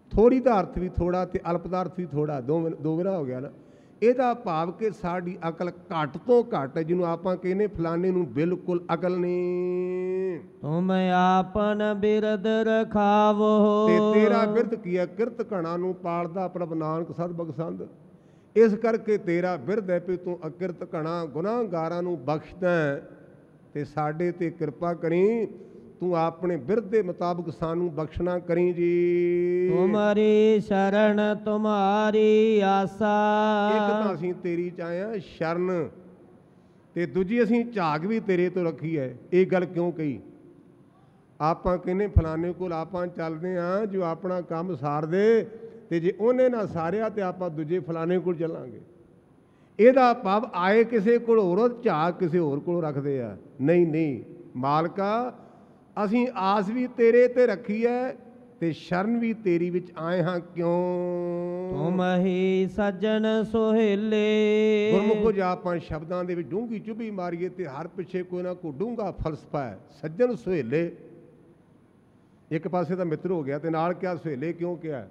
ਥੋੜ੍ਹੀ ਦਾ ਅਰਥ ਵੀ ਥੋੜਾ ਤੇ ਅਲਪ ਦਾ ਅਰਥ ਵੀ ਥੋੜਾ, ਦੋ ਦੋ ਵੇਰਾ ਹੋ ਗਿਆ ਨਾ। ਇਹਦਾ ਭਾਵ ਕਿ ਸਾਡੀ ਅਕਲ ਘੱਟ ਤੋਂ ਘੱਟ, ਜਿਹਨੂੰ ਆਪਾਂ ਕਹਿੰਦੇ ਫਲਾਣੇ ਨੂੰ ਬਿਲਕੁਲ ਅਕਲ ਨਹੀਂ। ਤੁਮ ਆਪਨ ਬਿਰਦ ਰਖਾਵੋ, ਤੇ ਤੇਰਾ ਬਿਰਦ ਕੀ ਹੈ? ਕਿਰਤ ਘਣਾ ਨੂੰ ਪਾਲਦਾ ਪ੍ਰਭ ਨਾਨਕ ਸਦ ਬਖਸ਼ੰਦ। ਇਸ ਕਰਕੇ ਤੇਰਾ ਬਿਰਦ ਹੈ ਵੀ ਤੂੰ ਅਕਿਰਤ ਘਣਾ ਗੁਨਾਹਗਾਰਾਂ ਨੂੰ ਬਖਸ਼ਦਾ ਤੇ ਸਾਡੇ ਤੇ ਕਿਰਪਾ ਕਰੀ। ਤੂੰ ਆਪਣੇ ਬਿਰਦ ਦੇ ਮੁਤਾਬਕ ਸਾਨੂੰ ਬਖਸ਼ਣਾ ਕਰੀ ਜੀ। ਤੁਮਰੀ ਸ਼ਰਨ ਤੁਮਾਰੀ ਆਸਾ, ਇੱਕ ਤਾਂ ਅਸੀਂ ਤੇਰੀ ਚ ਆਏ ਹਾਂ ਸ਼ਰਨ, ਤੇ ਦੂਜੀ ਅਸੀਂ ਝਾਕ ਵੀ ਤੇਰੇ ਤੋਂ ਰੱਖੀ ਹੈ। ਇਹ ਗੱਲ ਕਿਉਂ ਕਹੀ? ਆਪਾਂ ਕਹਿੰਦੇ ਫਲਾਣੇ ਕੋਲ ਆਪਾਂ ਚੱਲਦੇ ਹਾਂ, ਜੋ ਆਪਣਾ ਕੰਮ ਸਾਰ ਦੇ, ਤੇ ਜੇ ਉਹਨੇ ਨਾ ਸਾਰਿਆ ਤੇ ਆਪਾਂ ਦੂਜੇ ਫਲਾਣੇ ਕੋਲ ਚੱਲਾਂਗੇ। ਇਹਦਾ ਭਾਵ ਆਏ ਕਿਸੇ ਕੋਲ ਹੋਰ, ਝਾਕ ਕਿਸੇ ਹੋਰ ਕੋਲ ਰੱਖਦੇ ਆ। ਨਹੀਂ ਨਹੀਂ ਮਾਲਕਾ, ਅਸੀਂ ਆਸ ਵੀ ਤੇਰੇ ਤੇ ਰੱਖੀ ਹੈ ਤੇ ਸ਼ਰਨ ਵੀ ਤੇਰੀ ਵਿੱਚ ਆਏ ਹਾਂ। ਕਿਉਂ? ਤੁਮ ਹੀ ਸੱਜਣ ਸੁਹੇਲੇ। ਗੁਰਮੁਖੋ ਜੇ ਆਪਾਂ ਸ਼ਬਦਾਂ ਦੇ ਵਿੱਚ ਡੂੰਘੀ ਚੁੱਭੀ ਮਾਰੀਏ ਤੇ ਹਰ ਪਿੱਛੇ ਕੋਈ ਨਾ ਕੋਈ ਡੂੰਘਾ ਫਲਸਫਾ ਹੈ। ਸੱਜਣ ਸੁਹੇਲੇ ਇੱਕ ਪਾਸੇ ਤਾਂ ਮਿੱਤਰ ਹੋ ਗਿਆ, ਤੇ ਨਾਲ ਕਿਹਾ ਸੁਹੇਲੇ ਕਿਉਂ ਕਿਹਾ?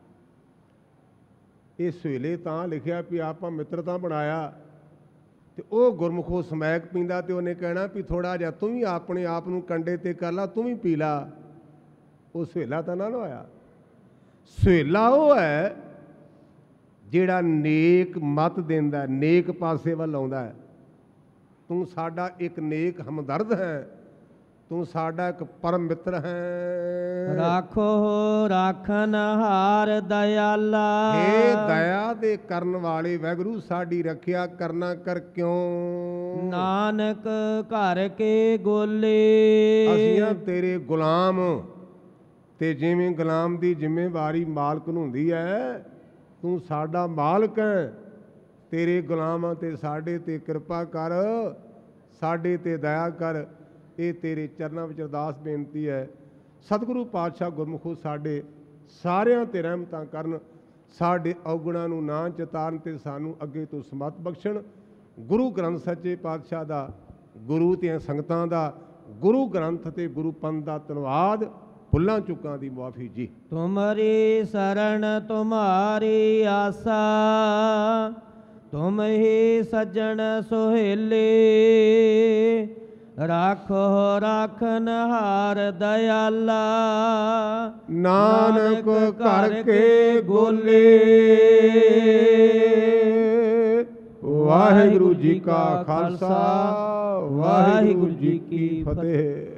ਇਹ ਸੁਹੇਲੇ ਤਾਂ ਲਿਖਿਆ ਵੀ ਆਪਾਂ ਮਿੱਤਰ ਤਾਂ ਬਣਾਇਆ, ਤੇ ਉਹ ਗੁਰਮੁਖੋ ਸਮੈਕ ਪੀਂਦਾ ਤੇ ਉਹਨੇ ਕਹਿਣਾ ਵੀ ਥੋੜਾ ਜਿਹਾ ਤੂੰ ਵੀ ਆਪਣੇ ਆਪ ਨੂੰ ਕੰਡੇ ਤੇ ਕਰ ਲਾ, ਤੂੰ ਵੀ ਪੀ ਲਾ। ਉਹ ਸੁਹੇਲਾ ਤਾਂ ਨਾ ਹੋਇਆ। ਸੁਹੇਲਾ ਉਹ ਹੈ ਜਿਹੜਾ ਨੇਕ ਮਤ ਦਿੰਦਾ, ਨੇਕ ਪਾਸੇ ਵੱਲ ਆਉਂਦਾ ਹੈ। ਤੂੰ ਸਾਡਾ ਇੱਕ ਨੇਕ ਹਮਦਰਦ ਹੈ, ਤੂੰ ਸਾਡਾ ਇੱਕ ਪਰਮ ਮਿੱਤਰ ਹੈ। ਰਾਖੋ ਰਾਖਨ ਹਾਰ ਦਇਆਲਾ, ਇਹ ਦਇਆ ਦੇ ਕਰਨ ਵਾਲੇ ਵਾਹਿਗੁਰੂ ਸਾਡੀ ਰੱਖਿਆ ਕਰਨਾ ਕਰ। ਕਿਉਂ? ਨਾਨਕ ਘਰ ਕੇ ਗੋਲੇ। ਅਸੀਂ ਆ ਤੇਰੇ ਗੁਲਾਮ, ਤੇ ਜਿਵੇਂ ਗੁਲਾਮ ਦੀ ਜ਼ਿੰਮੇਵਾਰੀ ਮਾਲਕ ਨੂੰ ਹੁੰਦੀ ਹੈ, ਤੂੰ ਸਾਡਾ ਮਾਲਕ ਹੈ। ਤੇਰੇ ਗੁਲਾਮਾਂ ਤੇ ਸਾਡੇ ਤੇ ਕਿਰਪਾ ਕਰ, ਸਾਡੇ ਤੇ ਦਇਆ ਕਰ। ਇਹ ਤੇਰੇ ਚਰਨਾਂ ਵਿੱਚ ਅਰਦਾਸ ਬੇਨਤੀ ਹੈ। ਸਤਿਗੁਰੂ ਪਾਤਸ਼ਾਹ ਗੁਰਮੁਖੋ ਸਾਡੇ ਸਾਰਿਆਂ ਤੇ ਰਹਿਮਤਾਂ ਕਰਨ, ਸਾਡੇ ਔਗੁਣਾਂ ਨੂੰ ਨਾ ਚਿਤਾਰਨ ਤੇ ਸਾਨੂੰ ਅੱਗੇ ਤੋਂ ਸਮਤ ਬਖਸ਼ਣ। ਗੁਰੂ ਗ੍ਰੰਥ ਸੱਚੇ ਪਾਤਸ਼ਾਹ ਦਾ, ਗੁਰੂ ਤੇ ਸੰਗਤਾਂ ਦਾ, ਗੁਰੂ ਗ੍ਰੰਥ ਤੇ ਗੁਰੂ ਪੰਥ ਦਾ ਧੰਨਵਾਦ। ਭੁੱਲਾਂ ਚੁੱਕਾਂ ਦੀ ਮੁਆਫੀ ਜੀ। ਤੁਮਰੀ ਸ਼ਰਨ ਤੁਮਾਰੀ ਆਸਾ, ਤੁਮ ਹੀ ਸੱਜਣ ਸੁਹੇਲੇ। ਰਾਖੋ ਰਾਖਨ ਹਾਰ ਦਇਆਲਾ, ਨਾਨਕ ਘਰ ਕੇ ਗੋਲੇ। ਵਾਹਿਗੁਰੂ ਜੀ ਕਾ ਖਾਲਸਾ, ਵਾਹਿਗੁਰੂ ਜੀ ਕੀ ਫਤਿਹ।